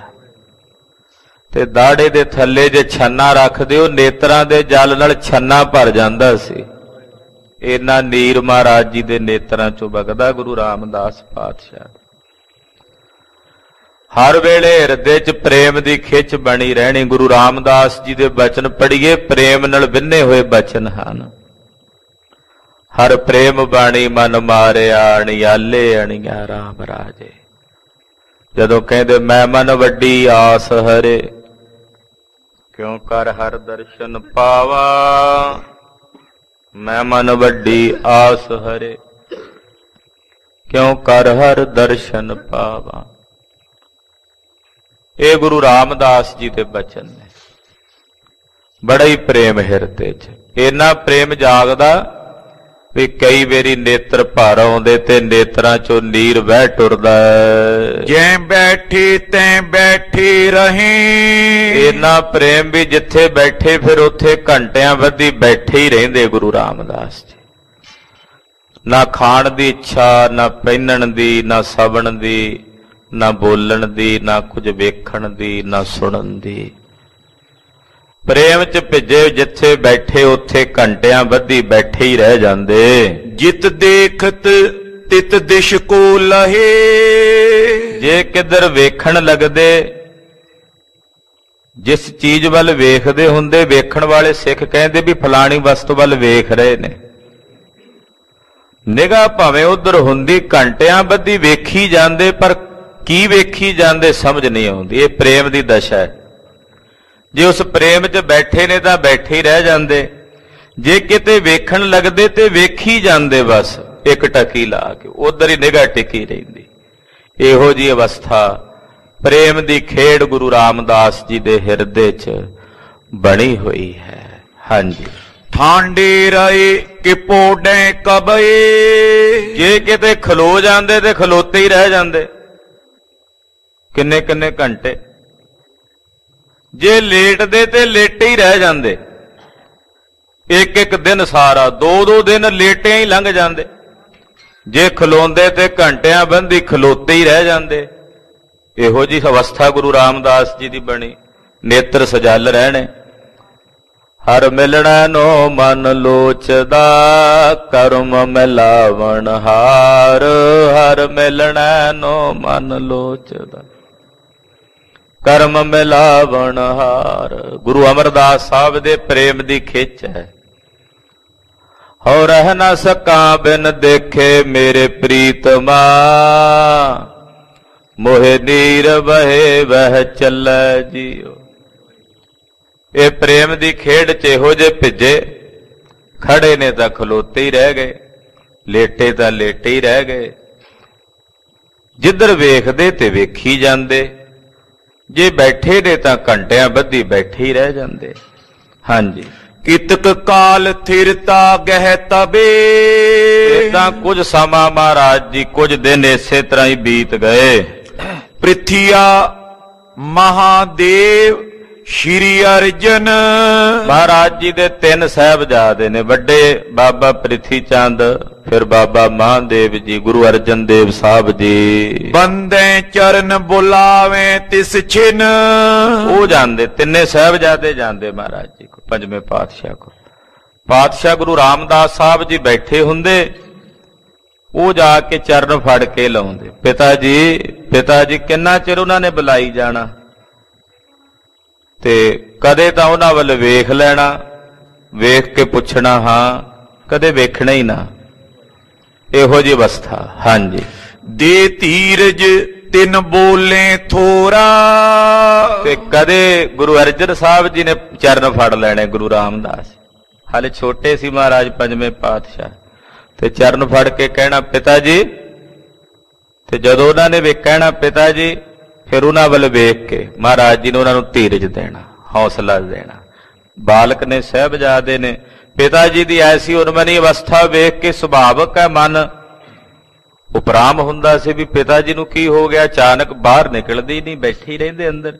ਤੇ ਦਾੜੇ ਦੇ ਥੱਲੇ ਜੇ ਛੰਨਾ ਰੱਖ ਦਿਓ, ਨੇਤਰਾਂ ਦੇ ਜਲ ਨਾਲ ਛੰਨਾ ਭਰ ਜਾਂਦਾ ਸੀ। ਇੰਨਾ ਨੀਰ ਮਹਾਰਾਜ ਜੀ ਦੇ ਨੇਤਰਾਂ 'ਚੋਂ ਵਗਦਾ ਗੁਰੂ ਰਾਮਦਾਸ ਪਾਤਸ਼ਾਹ। ਹਰ ਵੇਲੇ ਹਿਰਦੇ 'ਚ ਪ੍ਰੇਮ ਦੀ ਖਿੱਚ ਬਣੀ ਰਹਿਣੀ। ਗੁਰੂ ਰਾਮਦਾਸ ਜੀ ਦੇ ਬਚਨ ਪੜ੍ਹੀਏ, ਪ੍ਰੇਮ ਨਾਲ ਬਿੰਨੇ ਹੋਏ ਬਚਨ ਹਨ। ਹਰ ਪ੍ਰੇਮ ਬਾਣੀ ਮਨ ਮਾਰਿਆ, ਅਣਿਆਲੇ ਅਣਿਆ ਰਾਮ ਰਾਜੇ। ਜਦੋਂ ਕਹਿੰਦੇ ਮੈਂ ਮਨ ਵੱਡੀ ਆਸ ਹਰੇ, ਕਿਉਂ ਕਰ ਹਰ ਦਰਸ਼ਨ ਪਾਵਾ। ਮੈਂ ਮਨ ਵੱਡੀ ਆਸ ਹਰੇ, ਕਿਉਂ ਕਰ ਹਰ ਦਰਸ਼ਨ ਪਾਵਾ। ਇਹ ਗੁਰੂ ਰਾਮਦਾਸ ਜੀ ਦੇ ਬਚਨ ਨੇ। ਬੜਾ ਹੀ ਪ੍ਰੇਮ ਹਿਰਦੇ 'ਚ, ਇੰਨਾ ਪ੍ਰੇਮ ਜਾਗਦਾ ਵੀ ਕਈ ਵਾਰੀ ਨੇਤਰ ਭਰ ਆਉਂਦੇ ਤੇ ਨੇਤਰਾਂ 'ਚੋਂ ਨੀਰ ਵਹਿ ਟੁਰਦਾ। ਜੈ ਬੈਠੇ ਤੈਂ ਬੈਠੇ ਰਹੇ। ਇੰਨਾ ਪ੍ਰੇਮ ਵੀ ਜਿੱਥੇ ਬੈਠੇ ਫਿਰ ਉੱਥੇ ਘੰਟਿਆਂ ਬੱਧੀ ਬੈਠੇ ਹੀ ਰਹਿੰਦੇ ਗੁਰੂ ਰਾਮਦਾਸ ਜੀ। ਨਾ ਖਾਣ ਦੀ ਇੱਛਾ, ਨਾ ਪਹਿਨਣ ਦੀ, ਨਾ ਸਵਣ ਦੀ, ਨਾ ਬੋਲਣ ਦੀ, ਨਾ ਕੁਝ ਵੇਖਣ ਦੀ, ਨਾ ਸੁਣਨ ਦੀ। ਪ੍ਰੇਮ 'ਚ ਭਿੱਜੇ, ਜਿੱਥੇ ਬੈਠੇ ਉੱਥੇ ਘੰਟਿਆਂ ਬੱਧੀ ਬੈਠੇ ਹੀ ਰਹਿ ਜਾਂਦੇ। ਜਿਤ ਦੇਖਤ ਤਿਤ ਦਿਸ਼ ਕੋ ਲਹੇ। ਜੇ ਕਿੱਧਰ ਵੇਖਣ ਲੱਗਦੇ, ਜਿਸ ਚੀਜ਼ ਵੱਲ ਵੇਖਦੇ ਹੁੰਦੇ, ਵੇਖਣ ਵਾਲੇ ਸਿੱਖ ਕਹਿੰਦੇ ਵੀ ਫਲਾਣੀ ਵਸਤੂ ਵੱਲ ਵੇਖ ਰਹੇ ਨੇ। ਨਿਗਾਹ ਭਾਵੇਂ ਉਧਰ ਹੁੰਦੀ, ਘੰਟਿਆਂ ਬੱਧੀ ਵੇਖੀ ਜਾਂਦੇ, ਪਰ ਕੀ ਵੇਖੀ ਜਾਂਦੇ ਸਮਝ ਨਹੀਂ ਆਉਂਦੀ। ਇਹ ਪ੍ਰੇਮ ਦੀ ਦਸ਼ਾ ਹੈ। ਜੇ ਉਸ ਪ੍ਰੇਮ 'ਚ ਬੈਠੇ ਨੇ ਤਾਂ ਬੈਠੇ ਹੀ ਰਹਿ ਜਾਂਦੇ, ਜੇ ਕਿਤੇ ਵੇਖਣ ਲੱਗਦੇ ਤੇ ਵੇਖੀ ਜਾਂਦੇ, ਬਸ ਇੱਕ ਟਕੀ ਲਾ ਕੇ ਉਧਰ ਹੀ ਨਿਗਾਹ ਟਿਕੀ ਰਹਿੰਦੀ। ਇਹੋ ਜਿਹੀ ਅਵਸਥਾ ਪ੍ਰੇਮ ਦੀ ਖੇਡ ਗੁਰੂ ਰਾਮਦਾਸ ਜੀ ਦੇ ਹਿਰਦੇ 'ਚ ਬਣੀ ਹੋਈ ਹੈ। ਹਾਂਜੀ। ਠਾਂਡੇ ਰਹੇ ਕਿ ਪੋਡੇ ਕਬਏ। ਜੇ ਕਿਤੇ ਖਲੋ ਜਾਂਦੇ ਤੇ ਖਲੋਤੇ ਹੀ ਰਹਿ ਜਾਂਦੇ ਕਿੰਨੇ ਕਿੰਨੇ ਘੰਟੇ। ਜੇ ਲੇਟਦੇ ਤੇ ਲੇਟੇ ਹੀ ਰਹਿ ਜਾਂਦੇ, ਇੱਕ ਇੱਕ ਦਿਨ ਸਾਰਾ, ਦੋ ਦੋ ਦਿਨ ਲੇਟਿਆਂ ਹੀ ਲੰਘ ਜਾਂਦੇ। ਜੇ ਖਲੋਂਦੇ ਤੇ ਘੰਟਿਆਂ ਬੰਦੀ ਖਲੋਤੇ ਹੀ ਰਹਿ ਜਾਂਦੇ। ਇਹੋ ਜਿਹੀ ਅਵਸਥਾ ਗੁਰੂ ਰਾਮਦਾਸ ਜੀ ਦੀ ਬਣੀ। ਨੇਤਰ ਸਜਲ ਰਹਿਣੇ। ਹਰ ਮਿਲਣਾ ਨੋ ਮਨ ਲੋਚਦਾ, ਕਰਮ ਮਿਲਾਵਣ ਹਾਰ। ਹਰ ਮਿਲਣਾ ਨੋ ਮਨ ਲੋਚਦਾ, ਕਰਮ ਮਿਲਾਵਣ ਹਾਰ। ਗੁਰੂ ਅਮਰਦਾਸ ਸਾਹਿਬ ਦੇ ਪ੍ਰੇਮ ਦੀ ਖਿੱਚ ਹੈ। ਹਉ ਰਹਿ ਨ ਸਕਾਂ ਬਿਨ ਦੇਖੇ ਮੇਰੇ ਪ੍ਰੀਤਮਾ, ਮੋਹਿ ਨੀਰ ਵਹੇ ਵਹਿ ਚੱਲੈ ਜੀਓ। ਇਹ ਪ੍ਰੇਮ ਦੀ ਖੇਡ ਚ ਇਹੋ ਜਿਹੇ ਭਿੱਜੇ, ਖੜੇ ਨੇ ਤਾਂ ਖਲੋਤੇ ਹੀ ਰਹਿ ਗਏ, ਲੇਟੇ ਤਾਂ ਲੇਟੇ ਹੀ ਰਹਿ ਗਏ। ਜਿੱਧਰ ਵੇਖਦੇ ਤੇ ਵੇਖੀ ਜਾਂਦੇ, ਜੇ ਬੈਠੇ ਨੇ ਤਾਂ ਘੰਟਿਆਂ ਬੱਧੀ ਬੈਠੇ ਹੀ ਰਹਿ ਜਾਂਦੇ। ਹਾਂਜੀ, ਕਿਤਕ ਕਾਲ ਥਿਰਤਾ ਗਹਿ ਤਬੇ। ਏਦਾਂ ਕੁਝ ਸਮਾਂ ਮਹਾਰਾਜ ਜੀ, ਕੁਝ ਦਿਨ ਇਸੇ ਤਰ੍ਹਾਂ ਹੀ ਬੀਤ ਗਏ। ਪ੍ਰਿਥਿਆ ਮਹਾਦੇਵ ਸ਼੍ਰੀ ਅਰਜਨ। ਮਹਾਰਾਜ ਜੀ ਦੇ ਤਿੰਨ ਸਾਹਿਬਜ਼ਾਦੇ ਨੇ, ਵੱਡੇ ਬਾਬਾ ਪ੍ਰਿਥੀ ਚੰਦ, ਫਿਰ ਬਾਬਾ ਮਹਾਦੇਵ ਜੀ, ਗੁਰੂ ਅਰਜਨ ਦੇਵ ਸਾਹਿਬ ਜੀ। ਬੰਦੇ ਚਰਨ ਬੁਲਾਵੇਂ ਤਿਸ ਛਿਨ। ਉਹ ਜਾਂਦੇ, ਤਿੰਨੇ ਸਾਹਿਬਜ਼ਾਦੇ ਜਾਂਦੇ ਮਹਾਰਾਜ ਜੀ ਕੋ, ਪੰਜਵੇਂ ਪਾਤਸ਼ਾਹ ਕੋ। ਪਾਤਸ਼ਾਹ ਗੁਰੂ ਰਾਮਦਾਸ ਸਾਹਿਬ ਜੀ ਬੈਠੇ ਹੁੰਦੇ, ਉਹ ਜਾ ਕੇ ਚਰਨ ਫੜ ਕੇ ਲਾਉਂਦੇ। ਪਿਤਾ ਜੀ, ਪਿਤਾ ਜੀ, ਕਿੰਨਾ ਚਿਰ ਉਹਨਾਂ ਨੇ ਬੁਲਾਈ ਜਾਣਾ, ਤੇ ਕਦੇ ਤਾਂ ਉਹਨਾਂ ਵੱਲ ਵੇਖ ਲੈਣਾ, ਵੇਖ ਕੇ ਪੁੱਛਣਾ ਹਾਂ, ਕਦੇ ਵੇਖਣਾ ਹੀ ਨਾ, ਇਹੋ ਜਿਹੀ ਅਵਸਥਾ। ਹਾਂਜੀ, ਦੇ ਧੀਰਜ ਤਿੰਨ ਬੋਲੇ ਥੋਰਾ। ਤੇ ਕਦੇ ਗੁਰੂ ਅਰਜਨ ਸਾਹਿਬ ਜੀ ਨੇ ਚਰਨ ਫੜ ਲੈਣੇ, ਗੁਰੂ ਰਾਮਦਾਸ ਹਾਲੇ ਛੋਟੇ ਸੀ ਮਹਾਰਾਜ ਪੰਜਵੇਂ ਪਾਤਸ਼ਾਹ, ਤੇ ਚਰਨ ਫੜ ਕੇ ਕਹਿਣਾ ਪਿਤਾ ਜੀ। ਤੇ ਜਦੋਂ ਉਹਨਾਂ ਨੇ ਵੇ ਕਹਿਣਾ ਪਿਤਾ ਜੀ, ਫਿਰ ਉਹਨਾਂ ਵੱਲ ਵੇਖ ਕੇ ਮਹਾਰਾਜ ਜੀ ਨੇ ਉਹਨਾਂ ਨੂੰ ਧੀਰਜ ਦੇਣਾ, ਹੌਸਲਾ ਦੇਣਾ। ਬਾਲਕ ਨੇ, ਸਾਹਿਬਜ਼ਾਦੇ ਨੇ, ਪਿਤਾ ਜੀ ਦੀ ਐਸੀ ਉਨਮਨੀ ਅਵਸਥਾ ਵੇਖ ਕੇ ਸੁਭਾਵਕ ਹੈ ਮਨ ਉਪਰਾਮ ਹੁੰਦਾ ਸੀ ਵੀ ਪਿਤਾ ਜੀ ਨੂੰ ਕੀ ਹੋ ਗਿਆ, ਅਚਾਨਕ ਬਾਹਰ ਨਿਕਲਦੇ ਹੀ ਨਹੀਂ, ਬੈਠੇ ਹੀ ਰਹਿੰਦੇ ਅੰਦਰ।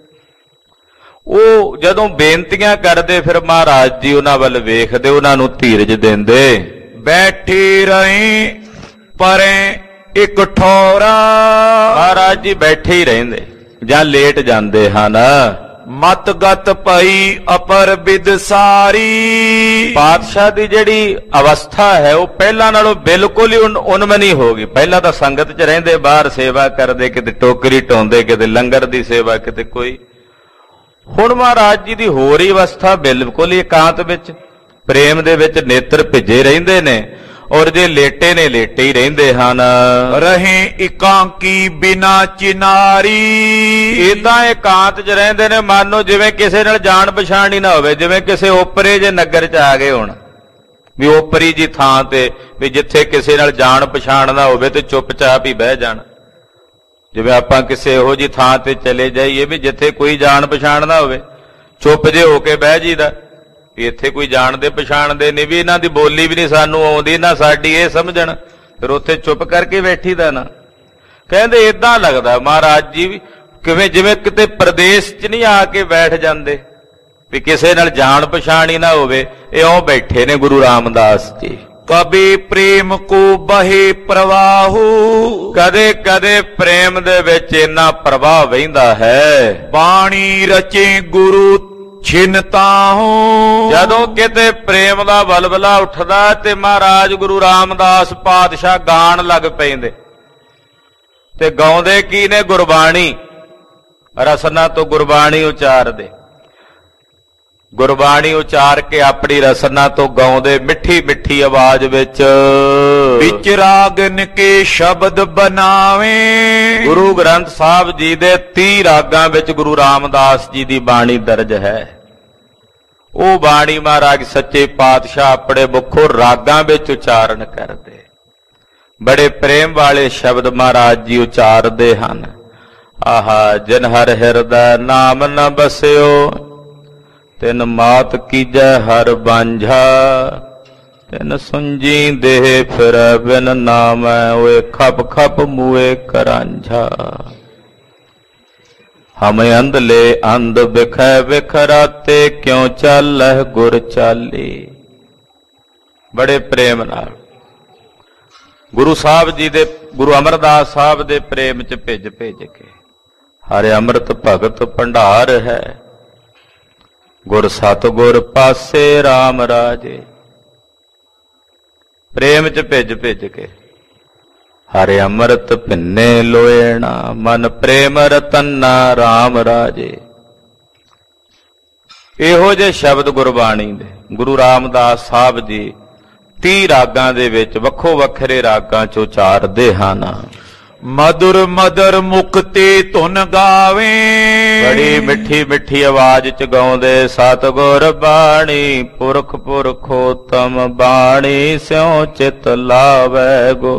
ਉਹ ਜਦੋਂ ਬੇਨਤੀਆਂ ਕਰਦੇ, ਫਿਰ ਮਹਾਰਾਜ ਜੀ ਉਹਨਾਂ ਵੱਲ ਵੇਖਦੇ, ਉਹਨਾਂ ਨੂੰ ਧੀਰਜ ਦਿੰਦੇ। ਬੈਠੇ ਰਹੇ ਪਰੇ ਇੱਕ ਠੋਰਾ। ਮਹਾਰਾਜ ਜੀ ਬੈਠੇ ਹੀ ਰਹਿੰਦੇ ਜਾਂ ਲੇਟ ਜਾਂਦੇ ਹਨ। ਮਤ ਗਤ ਪਈ ਅਪਰ ਬਿਦ ਸਾਰੀ। ਪਾਤਸ਼ਾਹ ਦੀ ਜਿਹੜੀ ਅਵਸਥਾ ਹੈ ਉਹ ਪਹਿਲਾਂ ਨਾਲੋਂ ਬਿਲਕੁਲ ਹੀ ਉਨਮਨੀ ਹੋ ਗਈ। ਪਹਿਲਾਂ ਤਾਂ ਸੰਗਤ 'ਚ ਰਹਿੰਦੇ, ਬਾਹਰ ਸੇਵਾ ਕਰਦੇ, ਕਿਤੇ ਟੋਕਰੀ ਢਾਉਂਦੇ, ਕਿਤੇ ਲੰਗਰ ਦੀ ਸੇਵਾ, ਕਿਤੇ ਕੋਈ। ਹੁਣ ਮਹਾਰਾਜ ਜੀ ਦੀ ਹੋਰ ਹੀ ਅਵਸਥਾ, ਬਿਲਕੁਲ ਹੀ ਇਕਾਂਤ ਵਿੱਚ, ਪ੍ਰੇਮ ਦੇ ਵਿੱਚ ਨੇਤਰ ਭਿੱਜੇ ਰਹਿੰਦੇ ਨੇ, ਔਰ ਜੇ ਲੇਟੇ ਨੇ ਲੇਟੇ ਹੀ ਰਹਿੰਦੇ ਹਨ। ਰਹੇ ਇਕਾਂਕੀ ਬਿਨਾ ਚਿਨਾਰੀ। ਏਦਾਂ ਇਕਾਂਤ 'ਚ ਰਹਿੰਦੇ ਨੇ, ਮੰਨੋ ਜਿਵੇਂ ਕਿਸੇ ਨਾਲ ਜਾਣ ਪਛਾਣ ਹੀ ਨਾ ਹੋਵੇ, ਜਿਵੇਂ ਕਿਸੇ ਓਪਰੇ ਜੇ ਨਗਰ 'ਚ ਆ ਗਏ ਹੁਣ, ਵੀ ਓਪਰੀ ਜੀ ਥਾਂ ਤੇ, ਵੀ ਜਿੱਥੇ ਕਿਸੇ ਨਾਲ ਜਾਣ ਪਛਾਣ ਨਾ ਹੋਵੇ ਤੇ ਚੁੱਪਚਾਪ ਹੀ ਬਹਿ ਜਾਣ। ਜਿਵੇਂ ਆਪਾਂ ਕਿਸੇ ਇਹੋ ਜੀ ਥਾਂ ਤੇ ਚਲੇ ਜਾਈਏ ਵੀ ਜਿੱਥੇ ਕੋਈ ਜਾਣ ਪਛਾਣ ਨਾ ਹੋਵੇ, ਚੁੱਪ ਜੇ ਹੋ ਕੇ ਬਹਿ ਜੀਦਾ ਵੀ ਇੱਥੇ ਕੋਈ ਜਾਣਦੇ ਪਛਾਣਦੇ ਨਹੀਂ, ਵੀ ਇਹਨਾਂ ਦੀ ਬੋਲੀ ਵੀ ਨਹੀਂ ਸਾਨੂੰ ਆਉਂਦੀ, ਨਾ ਸਾਡੀ ਇਹ ਸਮਝਣ, ਫਿਰ ਉੱਥੇ ਚੁੱਪ ਕਰਕੇ ਬੈਠੀ ਦਾ ਨਾ। ਕਹਿੰਦੇ ਏਦਾਂ ਲੱਗਦਾ ਮਹਾਰਾਜ ਜੀ ਵੀ ਕਿਵੇਂ ਜਿਵੇਂ ਕਿਤੇ ਪ੍ਰਦੇਸ਼ 'ਚ ਨਹੀਂ ਆ ਕੇ ਬੈਠ ਜਾਂਦੇ, ਵੀ ਕਿਸੇ ਨਾਲ ਜਾਣ ਪਛਾਣ ਹੀ ਨਾ ਹੋਵੇ। ਇਹ ਉਹ ਬੈਠੇ ਨੇ ਗੁਰੂ ਰਾਮਦਾਸ ਜੀ। ਕਬੀ ਪ੍ਰੇਮ ਕੋ ਬਹੇ ਪ੍ਰਵਾਹੂ। ਕਦੇ ਕਦੇ ਪ੍ਰੇਮ ਦੇ ਵਿੱਚ ਇੰਨਾ ਪ੍ਰਵਾਹ ਵਹਿੰਦਾ ਹੈ। ਬਾਣੀ ਰਚੇ ਗੁਰੂ ਛਿਨਤਾਹੂ। ਜਦੋਂ ਕਿਤੇ ਪ੍ਰੇਮ ਦਾ ਬਲਬਲਾ ਉੱਠਦਾ ਤੇ ਮਹਾਰਾਜ ਗੁਰੂ ਰਾਮਦਾਸ ਪਾਤਸ਼ਾਹ ਗਾਣ ਲੱਗ ਪੈਂਦੇ। ਤੇ ਗਾਉਂਦੇ ਕੀ ਨੇ? ਗੁਰਬਾਣੀ, ਰਸਨਾ ਤੋਂ ਗੁਰਬਾਣੀ ਉਚਾਰਦੇ। ਗੁਰਬਾਣੀ ਉਚਾਰ ਕੇ ਆਪਣੀ ਰਸਨਾ ਤੋਂ ਗਾਉਂਦੇ ਮਿੱਠੀ ਮਿੱਠੀ ਆਵਾਜ਼ ਵਿੱਚ। ਵਿੱਚ ਰਾਗਨ ਕੇ ਸ਼ਬਦ ਬਣਾਵੇਂ। ਗੁਰੂ ਗ੍ਰੰਥ ਸਾਹਿਬ ਜੀ ਦੇ ਤੀਹ ਰਾਗਾਂ ਵਿੱਚ ਗੁਰੂ ਰਾਮਦਾਸ ਜੀ ਦੀ ਬਾਣੀ ਦਰਜ ਹੈ। ਉਹ ਬਾਣੀ ਮਹਾਰਾਜ ਸੱਚੇ ਪਾਤਸ਼ਾਹ ਆਪਣੇ ਮੁਖੋਂ ਰਾਗਾਂ ਵਿੱਚ ਉਚਾਰਨ ਕਰਦੇ। ਬੜੇ ਪ੍ਰੇਮ ਵਾਲੇ ਸ਼ਬਦ ਮਹਾਰਾਜ ਜੀ ਉਚਾਰਦੇ ਹਨ। ਆਹਾ ਜਿਨ ਹਰ ਹਿਰਦੈ ਨਾਮ ਨ ਬਸਿਓ, ਤਿਨ ਮਾਤ ਕੀਜੈ ਹਰ ਬਾਂਝਾ। ਤਿਨ ਸੁੰਜੀ ਦੇਹ ਫਿਰ ਬਿਨ ਨਾਮੈ, ਓਏ ਖਪ ਖਪ ਮੂਏ ਕਰਾਂਝਾ। ਹਮ ਅੰਧਲੇ ਅੰਧ ਬਿਖੈ ਵਿਖਰਾਤੇ, ਕਿਉ ਚਾਲਹਿ ਗੁਰ ਚਾਲੀ। ਬੜੇ ਪ੍ਰੇਮ ਨਾਲ ਗੁਰੂ ਸਾਹਿਬ ਜੀ ਦੇ, ਗੁਰੂ ਅਮਰਦਾਸ ਸਾਹਿਬ ਦੇ ਪ੍ਰੇਮ ਚ ਭਿੱਜ ਭਿੱਜ ਕੇ। ਹਰਿ ਅੰਮ੍ਰਿਤ ਭਗਤ ਭੰਡਾਰ ਹੈ, ਗੁਰ ਸਤਿਗੁਰ ਪਾਸੇ RAM ਰਾਜੇ। ਪ੍ਰੇਮ ਚ ਭਿੱਜ ਭਿੱਜ ਕੇ। ਹਰਿ ਅੰਮ੍ਰਿਤ ਭਿੰਨੇ ਲੋਇਣਾ, ਮਨ ਪ੍ਰੇਮ ਰਤਨਾ RAM ਰਾਜੇ। ਇਹੋ ਜਿਹੇ ਸ਼ਬਦ ਗੁਰਬਾਣੀ ਦੇ ਗੁਰੂ ਰਾਮਦਾਸ ਸਾਹਿਬ ਜੀ ਤੀਹ ਰਾਗਾਂ ਦੇ ਵਿੱਚ ਵੱਖੋ ਵੱਖਰੇ ਰਾਗਾਂ ਚ ਉਚਾਰਦੇ ਹਨ। ਮధుਰ ਮਦਰ ਮੁਖ ਤੇ ਧੁਨ ਗਾਵੇ, ਬੜੀ ਮਿੱਠੀ ਮਿੱਠੀ ਆਵਾਜ਼ ਚ ਗਾਉਂਦੇ ਸਤਿਗੁਰ ਬਾਣੀ, ਪੁਰਖ ਪੁਰਖੋਤਮ ਬਾਣੀ ਸਿਉ ਚਿਤ ਲਾਵੈ ਗੋ।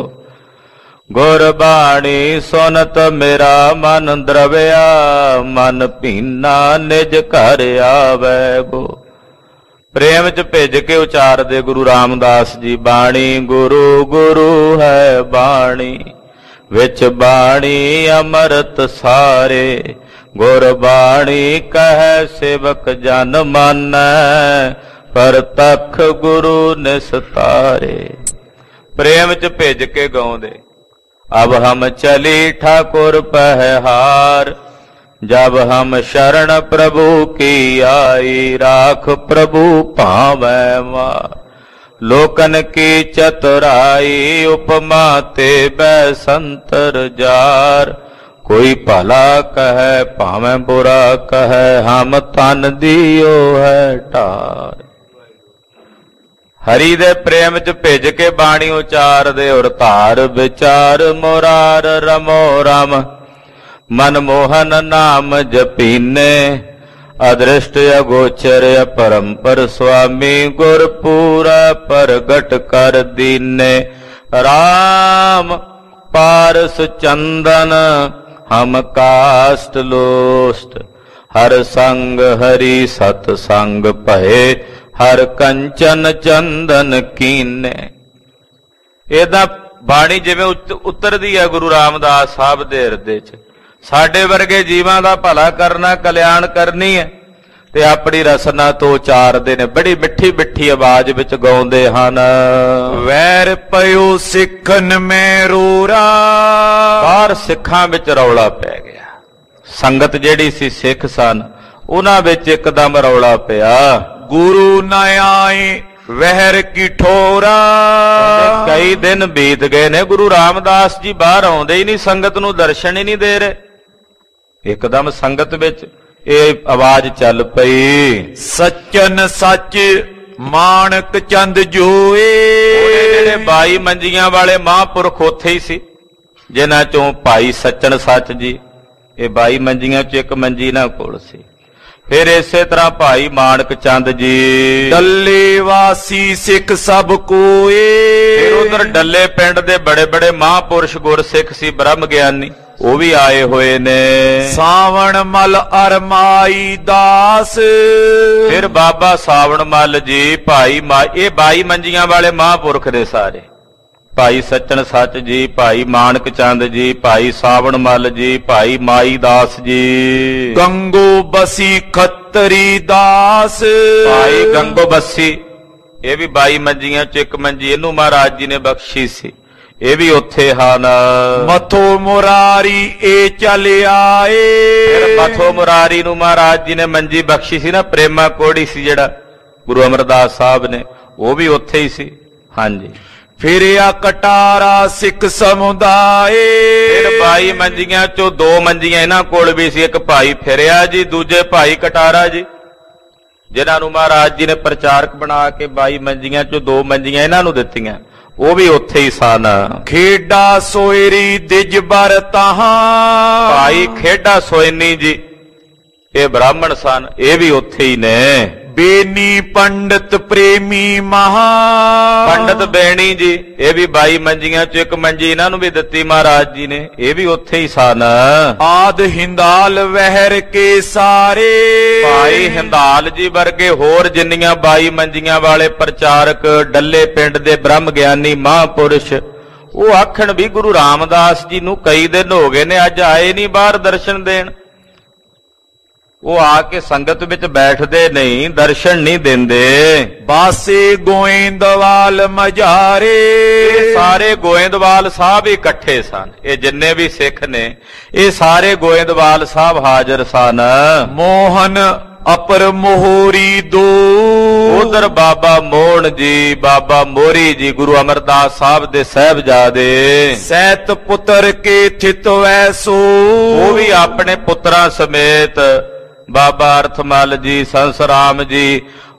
ਗੁਰਬਾਣੀ ਸੁਨਤ ਮੇਰਾ ਮਨ ਦਰਵਿਆ, ਮਨ ਭੀਨਾ ਨਿਜ ਘਰ ਆਵੈ ਗੋ। ਪ੍ਰੇਮ ਚ ਭਿੱਜ ਕੇ ਉਚਾਰਦੇ ਗੁਰੂ ਰਾਮਦਾਸ ਜੀ ਬਾਣੀ, ਗੁਰੂ ਗੁਰੂ ਹੈ ਬਾਣੀ, ਵਿੱਚ ਬਾਣੀ ਅੰਮ੍ਰਿਤ ਸਾਰੇ। ਗੁਰਬਾਣੀ ਕਹਿ ਸੇਵਕ ਜਨ ਮਾਨੈ, ਪਰਤਖ ਗੁਰੂ ਨਿਸਤਾਰੇ। ਪ੍ਰੇਮ ਚ ਭਿੱਜ ਕੇ ਗਾਉਂਦੇ ਅਬ ਹਮ ਚਲੀ ਠਾकुर ਪਹਿਹਾਰ, जब हम शरण प्रभु की आई, राख प्रभु पावै मार। लोकन की चतुराई उपमा ते बैसंतर जार, कोई भला कहे भावें बुरा कहे, हम तन दियो है ठार। हरि दे प्रेम च भिज के बाणी उचार दे, और धार विचार मुरार रमो रम, मनमोहन नाम जपीने। अदृष्ट अगोचर परंपर स्वामी, गुरपूरा प्रगट कर दीने। राम पारस चंदन हम काष्ट लोष्ट, हर संग हरि सतसंग भये, हर कंचन चंदन कीने। ਇਹਦਾ ਬਾਣੀ ਜਿਵੇਂ ਉਤਰਦੀ ਹੈ ਗੁਰੂ ਰਾਮਦਾਸ ਸਾਹਿਬ ਦੇ ਹਿਰਦੇ 'ਚ, ਸਾਡੇ ਵਰਗੇ ਜੀਵਾਂ ਦਾ ਭਲਾ ਕਰਨਾ, ਕਲਿਆਣ ਕਰਨੀ ਹੈ, ਤੇ ਆਪਣੀ ਰਸਨਾ ਤੋਂ ਉਚਾਰਦੇ ਨੇ, ਬੜੀ ਮਿੱਠੀ ਮਿੱਠੀ ਆਵਾਜ਼ ਵਿੱਚ ਗਾਉਂਦੇ ਹਨ। ਵੈਰ ਪਇਓ ਸਿੱਖਨ ਮੈਂ ਰੋਰਾ, ਬਾਹਰ ਸਿੱਖਾਂ ਵਿੱਚ ਰੌਲਾ ਪੈ ਗਿਆ। ਸੰਗਤ ਜਿਹੜੀ ਸੀ ਸਿੱਖ ਸਨ, ਉਹਨਾਂ ਵਿੱਚ ਇੱਕਦਮ ਰੌਲਾ ਪਿਆ। ਗੁਰੂ ਨਾ ਆਏ ਵਹਿਰ ਕੀ ਠੋਰਾ, ਕਈ ਦਿਨ ਬੀਤ ਗਏ ਨੇ, ਗੁਰੂ ਰਾਮਦਾਸ ਜੀ ਬਾਹਰ ਆਉਂਦੇ ਹੀ ਨਹੀਂ, ਸੰਗਤ ਨੂੰ ਦਰਸ਼ਨ ਹੀ ਨਹੀਂ ਦੇ ਰਹੇ। ਇੱਕਦਮ ਸੰਗਤ ਵਿੱਚ ਇਹ ਆਵਾਜ਼ ਚੱਲ ਪਈ, ਸੱਚਨ ਸੱਚ ਮਾਣਕ ਚੰਦ ਜੋਏ। ਜਿਹੜੇ ਬਾਈ ਮੰਜੀਆਂ ਵਾਲੇ ਮਹਾਂਪੁਰਖ ਉੱਥੇ ਹੀ ਸੀ, ਜਿਨ੍ਹਾਂ ਚੋਂ ਭਾਈ ਸੱਚਨ ਸੱਚ ਜੀ, ਇਹ ਬਾਈ ਮੰਜੀਆਂ ਚੋਂ ਇੱਕ ਮੰਜੀ ਇਹਨਾਂ ਕੋਲ ਸੀ। ਫਿਰ ਇਸੇ ਤਰ੍ਹਾਂ ਭਾਈ ਮਾਣਕ ਚੰਦ ਜੀ, ਡੱਲੇ ਵਾਸੀ ਸਿੱਖ ਸਭ ਕੋਏ। ਫਿਰ ਉਧਰ ਡੱਲੇ ਪਿੰਡ ਦੇ ਬੜੇ ਬੜੇ ਮਹਾਂਪੁਰਸ਼ ਗੁਰਸਿੱਖ ਸੀ, ਬ੍ਰਹਮ ਗਿਆਨੀ, ਉਹ ਵੀ ਆਏ ਹੋਏ ਨੇ। ਸਾਵਣ ਮਲ ਅਰਮਾਈ ਦਾਸ, ਫਿਰ ਬਾਬਾ ਸਾਵਣ ਮੱਲ ਜੀ, ਭਾਈ ਮਾ ਇਹ ਬਾਈ ਮੰਜੀਆਂ ਵਾਲੇ ਮਹਾਂਪੁਰਖ ਨੇ ਸਾਰੇ। ਭਾਈ ਸੱਚਨ ਸੱਚ ਜੀ, ਭਾਈ ਮਾਣਕ ਚੰਦ ਜੀ, ਭਾਈ ਸਾਵਣ ਮੱਲ ਜੀ, ਭਾਈ ਮਾਈ ਦਾਸ ਜੀ, ਗੰਗੋ ਬਸੀ ਖੱਤਰੀ ਦਾਸ, ਭਾਈ ਗੰਗੋ ਬੱਸੀ, ਇਹ ਵੀ ਬਾਈ ਮੰਜੀਆਂ ਚ ਇੱਕ ਮੰਜੀ ਇਹਨੂੰ ਮਹਾਰਾਜ ਜੀ ਨੇ ਬਖਸ਼ੀ ਸੀ, ਇਹ ਵੀ ਉੱਥੇ ਹਨ। ਮਥੋ ਮੁਰਾਰੀ ਇਹ ਚੱਲ ਆਏ, ਫਿਰ ਮਥੋ ਮੁਰਾਰੀ ਨੂੰ ਮਹਾਰਾਜ ਜੀ ਨੇ ਮੰਜੀ ਬਖਸ਼ੀ ਸੀ ਨਾ, ਪ੍ਰੇਮਾ ਕੋੜੀ ਸੀ ਜਿਹੜਾ ਗੁਰੂ ਅਮਰਦਾਸ ਸਾਹਿਬ ਨੇ, ਉਹ ਵੀ ਉੱਥੇ ਹੀ ਸੀ। ਹਾਂਜੀ। ਫਿਰਿਆ ਕਟਾਰਾ ਸਿੱਖ ਸਮੁਦਾਏ, ਫਿਰ ਬਾਈ ਮੰਜੀਆਂ ਚੋਂ ਦੋ ਮੰਜੀਆਂ ਇਹਨਾਂ ਕੋਲ ਵੀ ਸੀ, ਇੱਕ ਭਾਈ ਫਿਰਿਆ ਜੀ, ਦੂਜੇ ਭਾਈ ਕਟਾਰਾ ਜੀ, ਜਿਨ੍ਹਾਂ ਨੂੰ ਮਹਾਰਾਜ ਜੀ ਨੇ ਪ੍ਰਚਾਰਕ ਬਣਾ ਕੇ ਬਾਈ ਮੰਜੀਆਂ ਚੋਂ ਦੋ ਮੰਜੀਆਂ ਇਹਨਾਂ ਨੂੰ ਦਿੱਤੀਆਂ, ਉਹ ਵੀ ਉੱਥੇ ਹੀ ਸਨ। ਖੇਡਾ ਸੋਇਰੀ ਦਿਜ ਬਰ ਤਾਹਾਂ, ਭਾਈ ਖੇਡਾ ਸੋਇਨੀ ਜੀ, ਇਹ ਬ੍ਰਾਹਮਣ ਸਨ, ਇਹ ਵੀ ਉੱਥੇ ਹੀ ਨੇ। ਬੇਨੀ ਪੰਡਤ ਪ੍ਰੇਮੀ ਮਹਾ, ਪੰਡਤ ਬੇਣੀ ਜੀ, ਇਹ ਵੀ ਬਾਈ ਮੰਜੀਆਂ ਚ ਇੱਕ ਮੰਜੀ ਇਹਨਾਂ ਨੂੰ ਵੀ ਦਿੱਤੀ ਮਹਾਰਾਜ ਜੀ ਨੇ, ਇਹ ਵੀ ਉੱਥੇ ਹੀ ਸਨ। ਆਦ ਹਿੰਦਾਲ ਵਹਿਰ ਕੇ ਸਾਰੇ, ਭਾਈ ਹਿੰਦਾਲ ਜੀ ਵਰਗੇ ਹੋਰ ਜਿੰਨੀਆਂ ਬਾਈ ਮੰਜੀਆਂ ਵਾਲੇ ਪ੍ਰਚਾਰਕ, ਡੱਲੇ ਪਿੰਡ ਦੇ ਬ੍ਰਹਮ ਗਿਆਨੀ ਮਹਾਂਪੁਰਸ਼, ਉਹ ਆਖਣ ਵੀ ਗੁਰੂ ਰਾਮਦਾਸ ਜੀ ਨੂੰ ਕਈ ਦਿਨ ਹੋ ਗਏ ਨੇ, ਅੱਜ ਆਏ ਨਹੀਂ ਬਾਹਰ ਦਰਸ਼ਨ ਦੇਣ। ਉਹ ਆ ਕੇ ਸੰਗਤ ਵਿੱਚ ਬੈਠਦੇ ਨਹੀਂ, ਦਰਸ਼ਨ ਨਹੀਂ ਦਿੰਦੇ। ਬਾਸੇ ਗੋਇੰਦਵਾਲ ਮਝਾਰੇ, ਸਾਰੇ ਗੋਇੰਦਵਾਲ ਸਾਹਿਬ ਇਕੱਠੇ ਸਨ, ਇਹ ਜਿੰਨੇ ਵੀ ਸਿੱਖ ਨੇ ਇਹ ਸਾਰੇ ਗੋਇੰਦਵਾਲ ਸਾਹਿਬ ਹਾਜ਼ਰ ਸਨ। ਮੋਹਨ ਅਪਰ ਮੋਹਰੀ ਦੋ, ਉਧਰ ਬਾਬਾ ਮੋਹਨ ਜੀ, ਬਾਬਾ ਮੋਹਰੀ ਜੀ, ਗੁਰੂ ਅਮਰਦਾਸ ਸਾਹਿਬ ਦੇ ਸਾਹਿਬਜ਼ਾਦੇ, ਸੈਤ ਪੁੱਤਰ ਕੇ ਥਿਤ ਵੈਸੋ, ਉਹ ਵੀ ਆਪਣੇ ਪੁੱਤਰਾਂ ਸਮੇਤ, ਬਾਬਾ ਅਰਥਮਲ ਜੀ, ਸੰਸਰਾਮ ਜੀ,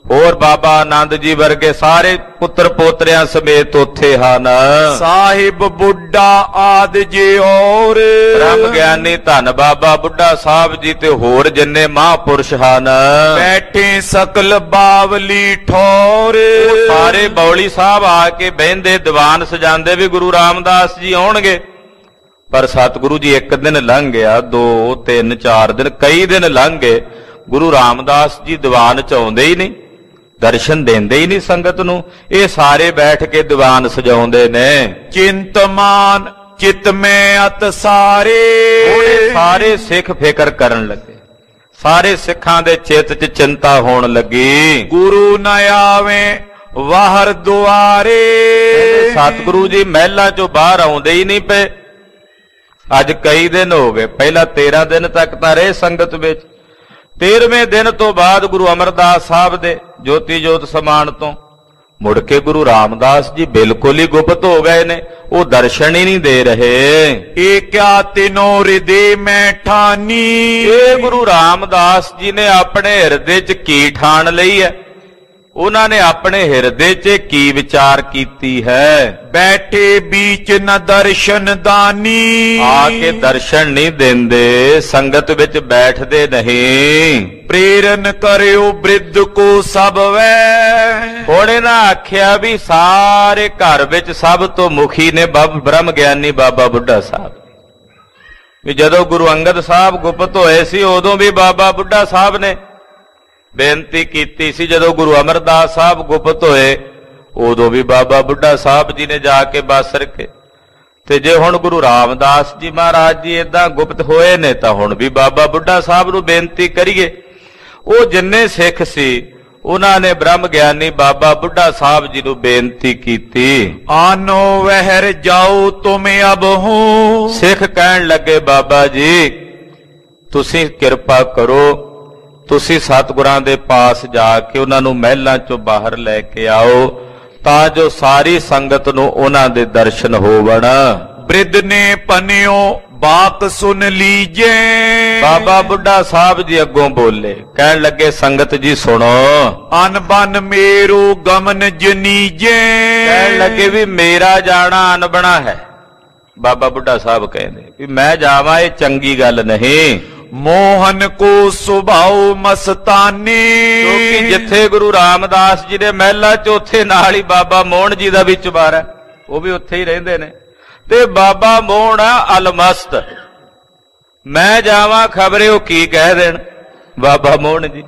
ਹੋਰ ਬਾਬਾ ਆਨੰਦ ਜੀ ਵਰਗੇ ਸਾਰੇ ਪੁੱਤਰ ਪੋਤਰਿਆਂ ਸਮੇਤ ਉੱਥੇ ਹਨ। ਸਾਹਿਬ ਬੁੱਢਾ ਆਦ ਜੀ ਔਰ ਬ੍ਰਹਮ ਗਿਆਨੀ ਧੰਨ ਬਾਬਾ ਬੁੱਢਾ ਸਾਹਿਬ ਜੀ ਤੇ ਹੋਰ ਜਿੰਨੇ ਮਹਾਂਪੁਰਸ਼ ਹਨ। ਬੈਠੇ ਸਕਲ ਬਾਵਲੀ ਠੌਰ ਸਾਰੇ ਬੌਲੀ ਸਾਹਿਬ ਆ ਕੇ ਬਹਿੰਦੇ, ਦੀਵਾਨ ਸਜਾਉਂਦੇ ਵੀ ਗੁਰੂ ਰਾਮਦਾਸ ਜੀ ਆਉਣਗੇ। ਪਰ ਸਤਿਗੁਰੂ ਜੀ ਇੱਕ ਦਿਨ ਲੰਘ ਗਿਆ, ਦੋ ਤਿੰਨ ਚਾਰ ਦਿਨ ਕਈ ਦਿਨ ਲੰਘ ਗਏ, ਗੁਰੂ ਰਾਮਦਾਸ ਜੀ ਦੀਵਾਨ ਚ ਆਉਂਦੇ ਹੀ ਨਹੀਂ, ਦਰਸ਼ਨ ਦਿੰਦੇ ਹੀ ਨਹੀਂ ਸੰਗਤ ਨੂੰ। ਇਹ ਸਾਰੇ ਬੈਠ ਕੇ ਦੀਵਾਨ ਸਜਾਉਂਦੇ ਨੇ। ਚਿੰਤਮਾਨ ਚਿਤ ਮੈਂ ਅਤ ਸਾਰੇ ਸਾਰੇ ਸਿੱਖ ਫਿਕਰ ਕਰਨ ਲੱਗੇ, ਸਾਰੇ ਸਿੱਖਾਂ ਦੇ ਚਿੱਤ 'ਚ ਚਿੰਤਾ ਹੋਣ ਲੱਗੀ। ਗੁਰੂ ਨ ਆਵੇ ਬਾਹਰ ਦੁਆਰੇ ਸਤਿਗੁਰੂ ਜੀ ਮਹਿਲਾਂ 'ਚੋਂ ਬਾਹਰ ਆਉਂਦੇ ਹੀ ਨਹੀਂ ਪਏ। ਅੱਜ ਕਈ ਦਿਨ ਹੋ ਗਏ, ਪਹਿਲਾਂ ਤੇਰਾਂ ਦਿਨ ਤੱਕ ਤਾਂ ਰਹੇ ਸੰਗਤ ਵਿੱਚ। ਤੇਰਵੇਂ ਦਿਨ ਤੋਂ ਬਾਅਦ ਗੁਰੂ ਅਮਰਦਾਸ ਸਾਹਿਬ ਦੇ ਜੋਤੀ ਜੋਤ ਸਮਾਨ ਤੋਂ ਮੁੜ ਕੇ ਗੁਰੂ ਰਾਮਦਾਸ ਜੀ ਬਿਲਕੁਲ ਹੀ ਗੁਪਤ ਹੋ ਗਏ ਨੇ, ਉਹ ਦਰਸ਼ਨ ਹੀ ਨਹੀਂ ਦੇ ਰਹੇ। ਇਹ ਕਿਆ ਤਿਨੋ ਹਿਰਦੇ ਮੈਂ ਠਾਨੀ, ਇਹ ਗੁਰੂ ਰਾਮਦਾਸ ਜੀ ਨੇ ਆਪਣੇ ਹਿਰਦੇ 'ਚ ਕੀ ਠਾਣ ਲਈ ਹੈ, ਉਹਨਾਂ ਨੇ ਆਪਣੇ ਹਿਰਦੇ 'ਚ ਕੀ ਵਿਚਾਰ ਕੀਤੀ ਹੈ। ਬੈਠੇ ਬੀਚ ਨ ਦਰਸ਼ਨ ਦਾਨੀ, ਆ ਕੇ ਦਰਸ਼ਨ ਨਹੀਂ ਦਿੰਦੇ, ਸੰਗਤ ਵਿੱਚ ਬੈਠਦੇ ਨਹੀਂ। ਪ੍ਰੇਰਨ ਕਰਿਓ ਬ੍ਰਿਧ ਕੋ ਸਭ ਵੈ, ਹੁਣ ਇਹਨਾਂ ਆਖਿਆ ਵੀ ਸਾਰੇ ਘਰ ਵਿੱਚ ਸਭ ਤੋਂ ਮੁਖੀ ਨੇ ਬ੍ਰਹਮ ਗਿਆਨੀ ਬਾਬਾ ਬੁੱਢਾ ਸਾਹਿਬ। ਵੀ ਜਦੋਂ ਗੁਰੂ ਅੰਗਦ ਸਾਹਿਬ ਗੁਪਤ ਹੋਏ ਸੀ ਉਦੋਂ ਵੀ ਬਾਬਾ ਬੁੱਢਾ ਸਾਹਿਬ ਨੇ ਬੇਨਤੀ ਕੀਤੀ ਸੀ, ਜਦੋਂ ਗੁਰੂ ਅਮਰਦਾਸ ਸਾਹਿਬ ਗੁਪਤ ਹੋਏ ਉਦੋਂ ਵੀ ਬਾਬਾ ਬੁੱਢਾ ਸਾਹਿਬ ਜੀ ਨੇ ਜਾ ਕੇ ਬਸ ਰਖੇ। ਤੇ ਜੇ ਹੁਣ ਗੁਰੂ ਰਾਮਦਾਸ ਜੀ ਮਹਾਰਾਜ ਜੀ ਏਦਾਂ ਗੁਪਤ ਹੋਏ ਨੇ ਤਾਂ ਹੁਣ ਵੀ ਬਾਬਾ ਬੁੱਢਾ ਸਾਹਿਬ ਨੂੰ ਬੇਨਤੀ ਕਰੀਏ। ਉਹ ਜਿੰਨੇ ਸਿੱਖ ਸੀ ਉਹਨਾਂ ਨੇ ਬ੍ਰਹਮ ਗਿਆਨੀ ਬਾਬਾ ਬੁੱਢਾ ਸਾਹਿਬ ਜੀ ਨੂੰ ਬੇਨਤੀ ਕੀਤੀ। ਆਨੋ ਵਹਿਰ ਜਾਓ ਤੁਮ ਅਬ ਹੂੰ, ਸਿੱਖ ਕਹਿਣ ਲੱਗੇ ਬਾਬਾ ਜੀ ਤੁਸੀਂ ਕਿਰਪਾ ਕਰੋ, ਤੁਸੀਂ ਸਤਿਗੁਰਾਂ ਦੇ ਪਾਸ ਜਾ ਕੇ ਉਹਨਾਂ ਨੂੰ ਮਹਿਲਾਂ ਚੋਂ ਬਾਹਰ ਲੈ ਕੇ ਆਓ ਤਾਂ ਜੋ ਸਾਰੀ ਸੰਗਤ ਨੂੰ ਉਹਨਾਂ ਦੇ ਦਰਸ਼ਨ ਹੋਵਣ। ਬ੍ਰਿਧ ਨੇ ਪਨਿਓ ਬਾਤ ਸੁਣ ਲੀਜੇ, ਬਾਬਾ ਬੁੱਢਾ ਸਾਹਿਬ ਜੀ ਅੱਗੋਂ ਬੋਲੇ, ਕਹਿਣ ਲੱਗੇ ਸੰਗਤ ਜੀ ਸੁਣੋ। ਅਨ ਬਨ ਮੇਰੂ ਗਮਨ ਜਨੀਜੇ, ਕਹਿਣ ਲੱਗੇ ਵੀ ਮੇਰਾ ਜਾਣਾ ਅਨਬਣਾ ਹੈ। ਬਾਬਾ ਬੁੱਢਾ ਸਾਹਿਬ ਕਹਿੰਦੇ ਵੀ ਮੈਂ ਜਾਵਾਂ ਇਹ ਚੰਗੀ ਗੱਲ ਨਹੀਂ। ਮੋਹਨ ਕੋ ਸੁਭਾਉ ਮਸਤਾਨੀ, ਕਿਉਂਕਿ ਜਿੱਥੇ ਗੁਰੂ ਰਾਮਦਾਸ ਜੀ ਦੇ ਮਹਿਲਾ 'ਚ ਉੱਥੇ ਨਾਲ ਹੀ ਬਾਬਾ ਮੋਹਨ ਜੀ ਦਾ ਵੀ ਚੁਬਾਰਾ, ਉਹ ਵੀ ਉੱਥੇ ਹੀ ਰਹਿੰਦੇ ਨੇ। ਤੇ ਬਾਬਾ ਮੋਹਨ ਆ ਅਲਮਸਤ, ਮੈਂ ਜਾਵਾਂ ਖਬਰੇ ਉਹ ਕੀ ਕਹਿ ਦੇਣ ਬਾਬਾ ਮੋਹਨ ਜੀ।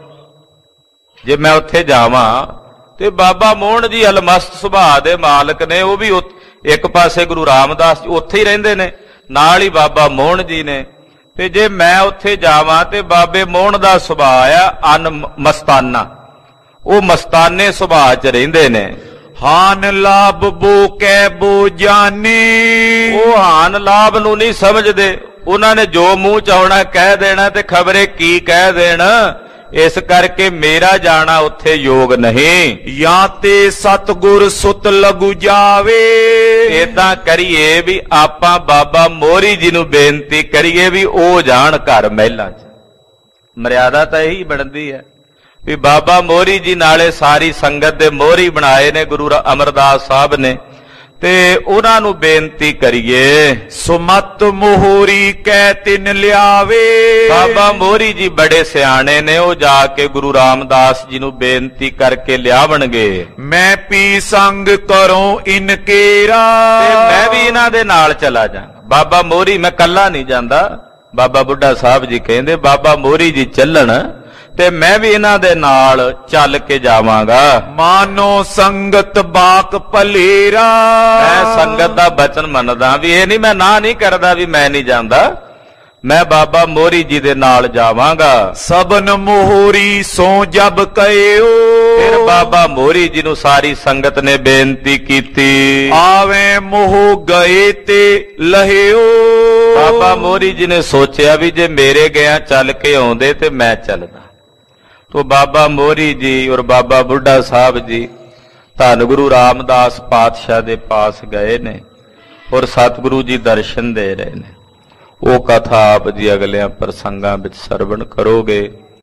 ਜੇ ਮੈਂ ਉੱਥੇ ਜਾਵਾਂ ਤੇ ਬਾਬਾ ਮੋਹਨ ਜੀ ਅਲਮਸਤ ਸੁਭਾਅ ਦੇ ਮਾਲਕ ਨੇ, ਉਹ ਵੀ ਇੱਕ ਪਾਸੇ ਗੁਰੂ ਰਾਮਦਾਸ ਜੀ ਉੱਥੇ ਹੀ ਰਹਿੰਦੇ ਨੇ, ਨਾਲ ਹੀ ਬਾਬਾ ਮੋਹਨ ਜੀ ਨੇ। ਤੇ ਜੇ ਮੈਂ ਉੱਥੇ ਜਾਵਾਂ ਤੇ ਬਾਬੇ ਮੋਹਨ ਦਾ ਸੁਭਾਅ ਆ ਅਨ ਮਸਤਾਨਾ, ਉਹ ਮਸਤਾਨੇ ਸੁਭਾਅ 'ਚ ਰਹਿੰਦੇ ਨੇ। ਹਾਨ ਲਾਭ ਬੋ ਕੈ ਬੋ ਜਾਨੇ, ਉਹ ਹਾਨ ਲਾਭ ਨੂੰ ਨਹੀਂ ਸਮਝਦੇ, ਉਹਨਾਂ ਨੇ ਜੋ ਮੂੰਹ 'ਚ ਆਉਣਾ ਕਹਿ ਦੇਣਾ ਤੇ ਖਬਰੇ ਕੀ ਕਹਿ ਦੇਣ। ਇਸ ਕਰਕੇ ਮੇਰਾ ਜਾਣਾ ਉੱਥੇ ਯੋਗ ਨਹੀਂ। ਜਾਂ ਤੇ ਸਤਿਗੁਰ ਸੁਤ ਲਗੂ ਜਾਵੇ, ਏਦਾਂ ਕਰੀਏ ਵੀ ਆਪਾਂ ਬਾਬਾ ਮੋਹਰੀ ਜੀ ਨੂੰ ਬੇਨਤੀ ਕਰੀਏ ਵੀ ਉਹ ਜਾਣ ਘਰ ਮਹਿਲਾਂ 'ਚ। ਮਰਿਆਦਾ ਤਾਂ ਇਹੀ ਬਣਦੀ ਹੈ ਵੀ ਬਾਬਾ ਮੋਹਰੀ ਜੀ ਨਾਲੇ ਸਾਰੀ ਸੰਗਤ ਦੇ ਮੋਹਰੀ ਬਣਾਏ ਨੇ ਗੁਰੂ ਅਮਰਦਾਸ ਸਾਹਿਬ ਨੇ, ਤੇ ਉਹਨਾਂ ਨੂੰ ਬੇਨਤੀ ਕਰੀਏ। ਸੁਮਤ ਮੋਹਰੀ ਕਹਿ ਤਿਨ ਲਿਆਵੇ, ਬਾਬਾ ਮੋਹਰੀ ਜੀ ਬੜੇ ਸਿਆਣੇ ਨੇ, ਉਹ ਜਾ ਕੇ ਗੁਰੂ ਰਾਮਦਾਸ ਜੀ ਨੂੰ ਬੇਨਤੀ ਕਰਕੇ ਲਿਆਵਣਗੇ। ਮੈਂ ਪੀ ਸੰਗ ਕਰੋ ਇਨਕੇਰਾ, ਤੇ ਮੈਂ ਵੀ ਇਹਨਾਂ ਦੇ ਨਾਲ ਚਲਾ ਜਾਵਾਂ। ਬਾਬਾ ਮੋਹਰੀ ਮੈਂ ਕੱਲਾ ਨਹੀਂ ਜਾਂਦਾ, ਬਾਬਾ ਬੁੱਢਾ ਸਾਹਿਬ ਜੀ ਕਹਿੰਦੇ ਬਾਬਾ ਮੋਹਰੀ ਜੀ ਚੱਲਣ ਤੇ ਮੈਂ ਵੀ ਇਹਨਾਂ ਦੇ ਨਾਲ ਚੱਲ ਕੇ ਜਾਵਾਂਗਾ। ਮਾਨੋ ਸੰਗਤ ਬਾਕ ਭਲੇਰਾ, ਮੈਂ ਸੰਗਤ ਦਾ ਬਚਨ ਮੰਨਦਾ ਵੀ ਇਹ ਨਹੀਂ, ਮੈਂ ਨਾ ਨਹੀਂ ਕਰਦਾ ਵੀ ਮੈਂ ਨਹੀਂ ਜਾਂਦਾ, ਮੈਂ ਬਾਬਾ ਮੋਹਰੀ ਜੀ ਦੇ ਨਾਲ ਜਾਵਾਂਗਾ। ਸਬਨ ਮੋਹਰੀ ਸੋ ਜਬ ਕਹਿਓ, ਫਿਰ ਬਾਬਾ ਮੋਹਰੀ ਜੀ ਨੂੰ ਸਾਰੀ ਸੰਗਤ ਨੇ ਬੇਨਤੀ ਕੀਤੀ। ਆਵੇਂ ਮੋਹ ਗਏ ਤੇ ਲਹਿਓ, ਬਾਬਾ ਮੋਹਰੀ ਜੀ ਨੇ ਸੋਚਿਆ ਵੀ ਜੇ ਮੇਰੇ ਗਿਆ ਚੱਲ ਕੇ ਆਉਂਦੇ ਤੇ ਮੈਂ ਚੱਲਦਾ। ਤੋ ਬਾਬਾ ਮੋਹਰੀ ਜੀ ਔਰ ਬਾਬਾ ਬੁੱਢਾ ਸਾਹਿਬ ਜੀ ਧੰਨ ਗੁਰੂ ਰਾਮਦਾਸ ਪਾਤਸ਼ਾਹ ਦੇ ਪਾਸ ਗਏ ਨੇ ਔਰ ਸਤਿਗੁਰੂ ਜੀ ਦਰਸ਼ਨ ਦੇ ਰਹੇ ਨੇ। ਉਹ ਕਥਾ ਆਪ ਜੀ ਅਗਲਿਆਂ ਪ੍ਰਸੰਗਾਂ ਵਿੱਚ ਸਰਵਣ ਕਰੋਗੇ।